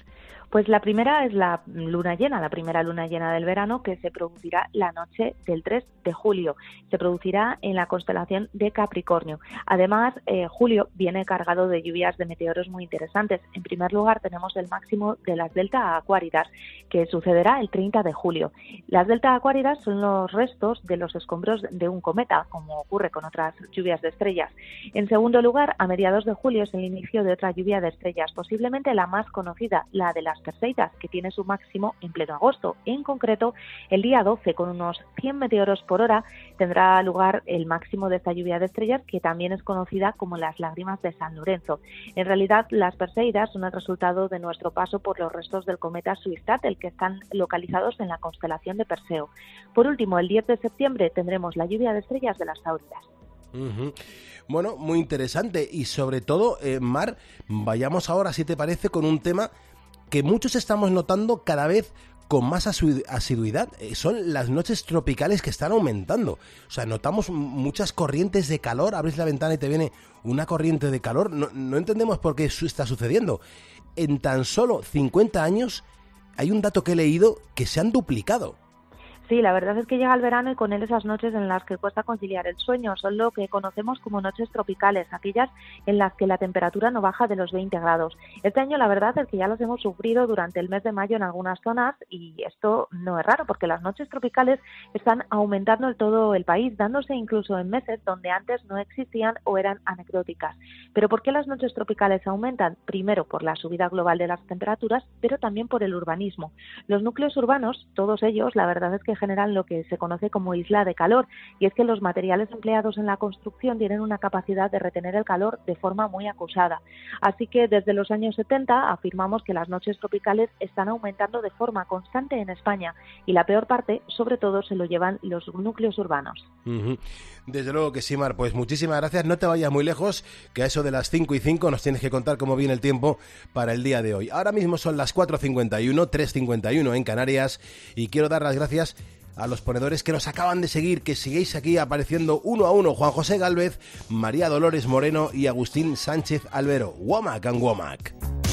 Pues la primera es la luna llena, la primera luna llena del verano, que se producirá la noche del tres de julio. Se producirá en la constelación de Capricornio. Además, eh, julio viene cargado de lluvias de meteoros muy interesantes. En primer lugar, tenemos el máximo de las Delta Aquáridas, que sucederá el treinta de julio. Las Delta Aquáridas son los restos de los escombros de un cometa, como ocurre con otras lluvias de estrellas. En segundo lugar, a mediados de julio es el inicio de otra lluvia de estrellas, posiblemente la más conocida, la de las Perseidas, que tiene su máximo en pleno agosto. En concreto, el día doce, con unos cien meteoros por hora, tendrá lugar el máximo de esta lluvia de estrellas, que también es conocida como las lágrimas de San Lorenzo. En realidad, las Perseidas son el resultado de nuestro paso por los restos del cometa Swift-Tuttle, que están localizados en la constelación de Perseo. Por último, el diez de septiembre tendremos la lluvia de estrellas de las Táuridas. Uh-huh. Bueno, muy interesante. Y sobre todo, eh, Mar, vayamos ahora, si te parece, con un tema que muchos estamos notando cada vez con más asiduidad. Eh, son las noches tropicales que están aumentando. O sea, notamos muchas corrientes de calor. Abres la ventana y te viene una corriente de calor. No, no entendemos por qué eso está sucediendo. En tan solo cincuenta años hay un dato que he leído que se han duplicado. Sí, la verdad es que llega el verano y con él esas noches en las que cuesta conciliar el sueño. Son lo que conocemos como noches tropicales, aquellas en las que la temperatura no baja de los veinte grados. Este año la verdad es que ya las hemos sufrido durante el mes de mayo en algunas zonas y esto no es raro porque las noches tropicales están aumentando en todo el país, dándose incluso en meses donde antes no existían o eran anecdóticas. ¿Pero por qué las noches tropicales aumentan? Primero por la subida global de las temperaturas, pero también por el urbanismo. Los núcleos urbanos, todos ellos, la verdad es que generan lo que se conoce como isla de calor, y es que los materiales empleados en la construcción tienen una capacidad de retener el calor de forma muy acusada. Así que desde los años setenta afirmamos que las noches tropicales están aumentando de forma constante en España, y la peor parte, sobre todo, se lo llevan los núcleos urbanos. Uh-huh. Desde luego que sí, Mar, pues muchísimas gracias. No te vayas muy lejos, que a eso de las cinco y cinco nos tienes que contar cómo viene el tiempo para el día de hoy. Ahora mismo son las cuatro cincuenta y uno, tres cincuenta y uno en Canarias, y quiero dar las gracias a los ponedores que nos acaban de seguir, que sigáis aquí apareciendo uno a uno: Juan José Gálvez, María Dolores Moreno y Agustín Sánchez Albero. Womack and Womack.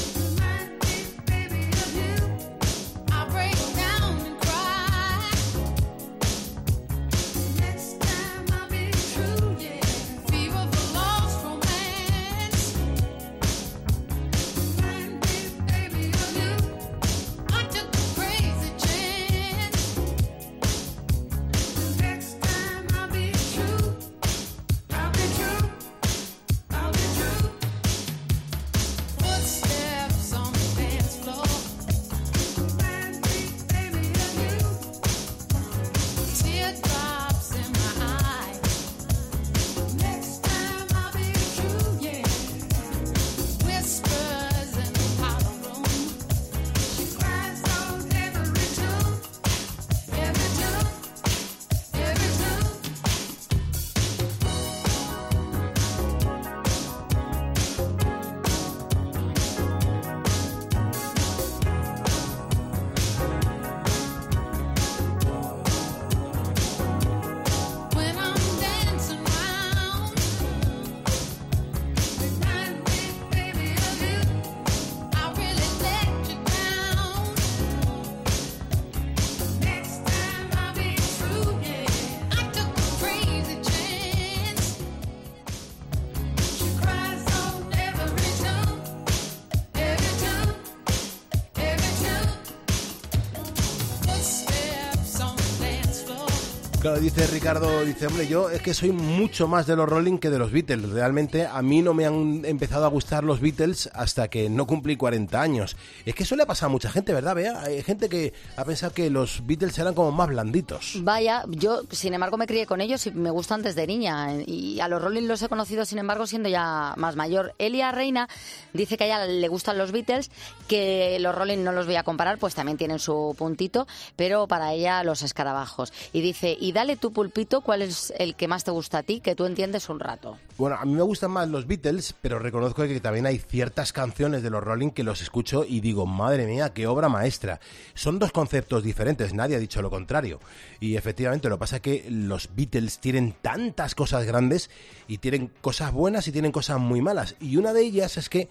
Claro, dice Ricardo, dice, hombre, yo es que soy mucho más de los Rolling que de los Beatles. Realmente a mí no me han empezado a gustar los Beatles hasta que no cumplí cuarenta años. Es que eso le pasa a mucha gente, ¿verdad, Bea? Hay gente que ha pensado que los Beatles eran como más blanditos. Vaya, yo sin embargo me crié con ellos y me gustan desde niña. Y a los Rolling los he conocido, sin embargo, siendo ya más mayor. Elia Reina dice que a ella le gustan los Beatles, que los Rolling no los voy a comparar, pues también tienen su puntito, pero para ella los escarabajos. Y dice, y dale tu pulpito, ¿cuál es el que más te gusta a ti, que tú entiendes un rato? Bueno, a mí me gustan más los Beatles, pero reconozco que también hay ciertas canciones de los Rolling que los escucho y digo, madre mía, qué obra maestra. Son dos conceptos diferentes, nadie ha dicho lo contrario. Y efectivamente, lo que pasa es que los Beatles tienen tantas cosas grandes y tienen cosas buenas y tienen cosas muy malas. Y una de ellas es que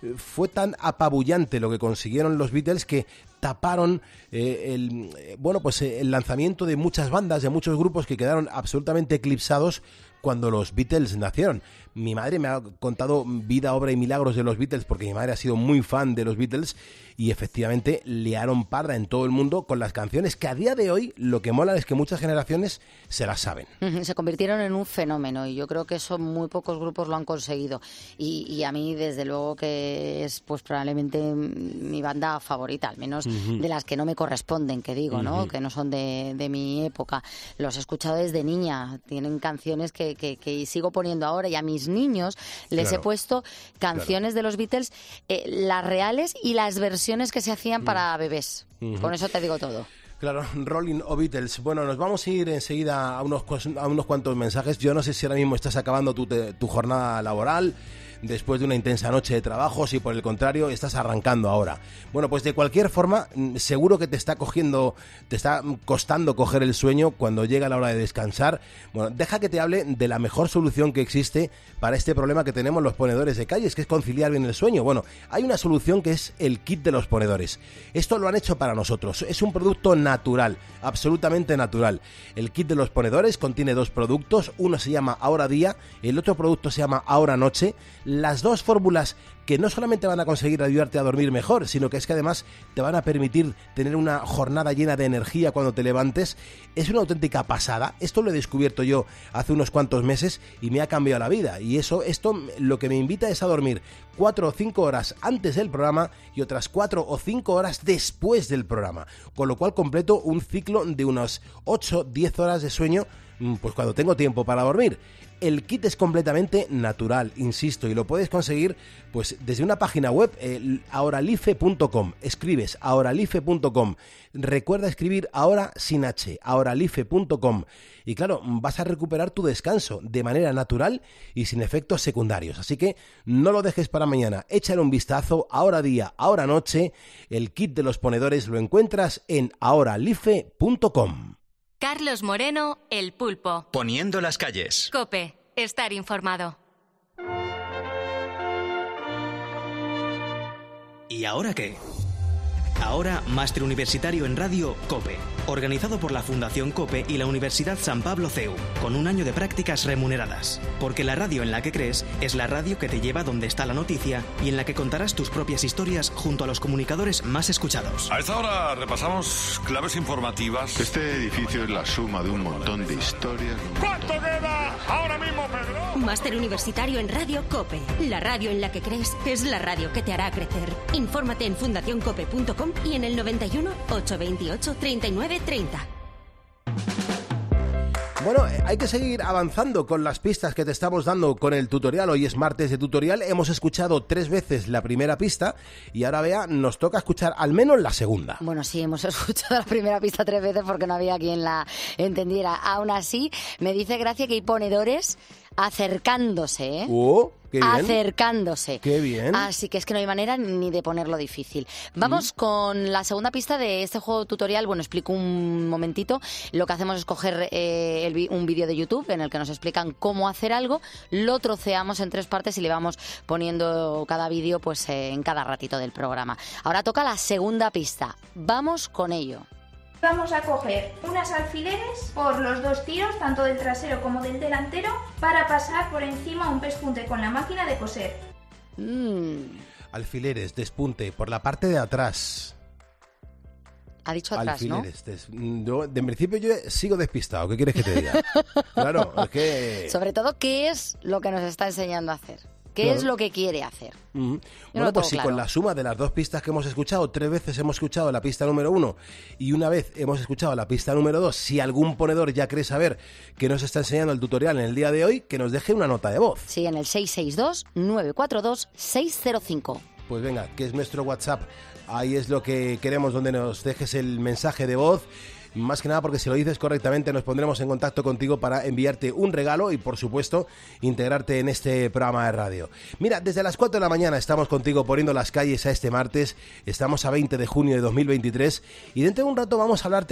fue tan apabullante lo que consiguieron los Beatles que taparon eh, el eh, bueno pues eh, el lanzamiento de muchas bandas, de muchos grupos que quedaron absolutamente eclipsados cuando los Beatles nacieron. Mi madre me ha contado vida, obra y milagros de los Beatles, porque mi madre ha sido muy fan de los Beatles, y efectivamente liaron parda en todo el mundo con las canciones que a día de hoy lo que mola es que muchas generaciones se las saben. Se convirtieron en un fenómeno y yo creo que eso muy pocos grupos lo han conseguido. Y, y a mí, desde luego, que es pues probablemente mi banda favorita, al menos uh-huh. de las que no me corresponden, que digo, ¿no? Uh-huh. Que no son de, de mi época. Los he escuchado desde niña. Tienen canciones que, que, que sigo poniendo ahora, y a mis niños les claro. he puesto canciones claro. de los Beatles, eh, las reales y las versiones que se hacían uh-huh. para bebés. Uh-huh. Con eso te digo todo. Claro, Rolling o Beatles. Bueno, nos vamos a ir enseguida a unos, a unos cuantos mensajes. Yo no sé si ahora mismo estás acabando tu, te, tu jornada laboral después de una intensa noche de trabajo, si por el contrario estás arrancando ahora. Bueno, pues de cualquier forma, seguro que te está cogiendo, te está costando coger el sueño cuando llega la hora de descansar. Bueno, deja que te hable de la mejor solución que existe para este problema que tenemos los ponedores de calles, que es conciliar bien el sueño. Bueno, hay una solución que es el kit de los ponedores. Esto lo han hecho para nosotros. Es un producto natural, absolutamente natural. El kit de los ponedores contiene dos productos. Uno se llama Ahora Día, el otro producto se llama Ahora Noche. Las dos fórmulas que no solamente van a conseguir ayudarte a dormir mejor, sino que es que además te van a permitir tener una jornada llena de energía cuando te levantes. Es una auténtica pasada. Esto lo he descubierto yo hace unos cuantos meses y me ha cambiado la vida. Y eso, esto lo que me invita es a dormir cuatro o cinco horas antes del programa y otras cuatro o cinco horas después del programa. Con lo cual completo un ciclo de unas ocho a diez horas de sueño, pues cuando tengo tiempo para dormir. El kit es completamente natural, insisto, y lo puedes conseguir pues desde una página web, eh, ahoralife punto com. Escribes ahoralife punto com. Recuerda escribir ahora sin H, ahoralife punto com. Y claro, vas a recuperar tu descanso de manera natural y sin efectos secundarios. Así que no lo dejes para mañana. Échale un vistazo, ahora día, ahora noche. El kit de los ponedores lo encuentras en ahoralife punto com. Carlos Moreno, El Pulpo. Poniendo las calles. COPE, estar informado. ¿Y ahora qué? Ahora, Máster Universitario en Radio COPE, organizado por la Fundación COPE y la Universidad San Pablo C E U, con un año de prácticas remuneradas. Porque la radio en la que crees es la radio que te lleva donde está la noticia y en la que contarás tus propias historias junto a los comunicadores más escuchados. A esta hora repasamos claves informativas. Este edificio es la suma de un montón de historias. ¿Cuánto queda ahora mismo, Pedro? Máster Universitario en Radio COPE. La radio en la que crees es la radio que te hará crecer. Infórmate en fundación cope punto com y en el noventa y uno, ochocientos veintiocho, treinta y nueve treinta. Bueno, hay que seguir avanzando con las pistas que te estamos dando con el tutorial. Hoy es martes de tutorial. Hemos escuchado tres veces la primera pista y ahora, Bea, nos toca escuchar al menos la segunda. Bueno, sí, hemos escuchado la primera pista tres veces porque no había quien la entendiera. Aún así, me dice Gracia que hay ponedores acercándose, ¿eh? Oh, qué bien. Acercándose. Qué bien. Así que es que no hay manera ni de ponerlo difícil. Vamos mm. con la segunda pista de este juego tutorial. Bueno, explico un momentito. Lo que hacemos es coger eh, el, un vídeo de YouTube en el que nos explican cómo hacer algo. Lo troceamos en tres partes y le vamos poniendo cada vídeo pues eh, en cada ratito del programa. Ahora toca la segunda pista. Vamos con ello. Vamos a coger unas alfileres por los dos tiros, tanto del trasero como del delantero, para pasar por encima un pespunte con la máquina de coser. Mm. Alfileres, despunte, por la parte de atrás. Ha dicho atrás, Alfileres, ¿no? Des... Yo, de principio yo sigo despistado. ¿Qué quieres que te diga? Claro, es que... Sobre todo, ¿qué es lo que nos está enseñando a hacer? ¿Qué claro. es lo que quiere hacer? Mm-hmm. Bueno, pues si claro. con la suma de las dos pistas que hemos escuchado, tres veces hemos escuchado la pista número uno y una vez hemos escuchado la pista número dos, si algún ponedor ya cree saber qué nos está enseñando el tutorial en el día de hoy, que nos deje una nota de voz. Sí, en el seis seis dos, nueve cuatro dos, seis cero cinco. Pues venga, que es nuestro WhatsApp. Ahí es lo que queremos, donde nos dejes el mensaje de voz. Más que nada porque si lo dices correctamente nos pondremos en contacto contigo para enviarte un regalo y, por supuesto, integrarte en este programa de radio. Mira, desde las cuatro de la mañana estamos contigo poniendo las calles a este martes. Estamos a veinte de junio de dos mil veintitrés y dentro de un rato vamos a hablarte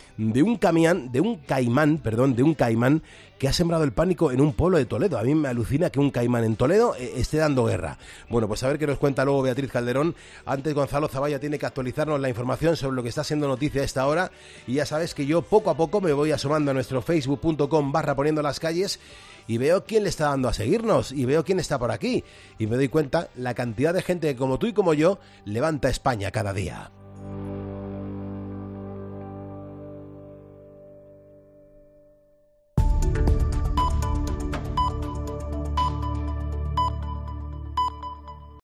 de un camión, de un caimán, perdón, de un caimán que ha sembrado el pánico en un pueblo de Toledo. A mí me alucina que un caimán en Toledo eh, esté dando guerra. Bueno, pues a ver qué nos cuenta luego Beatriz Calderón. Antes Gonzalo Zavalla tiene que actualizarnos la información sobre lo que está siendo noticia a esta hora. Y ya sabes que yo poco a poco me voy asomando a nuestro facebook punto com barra poniendo las calles y veo quién le está dando a seguirnos y veo quién está por aquí. Y me doy cuenta la cantidad de gente que como tú y como yo levanta España cada día.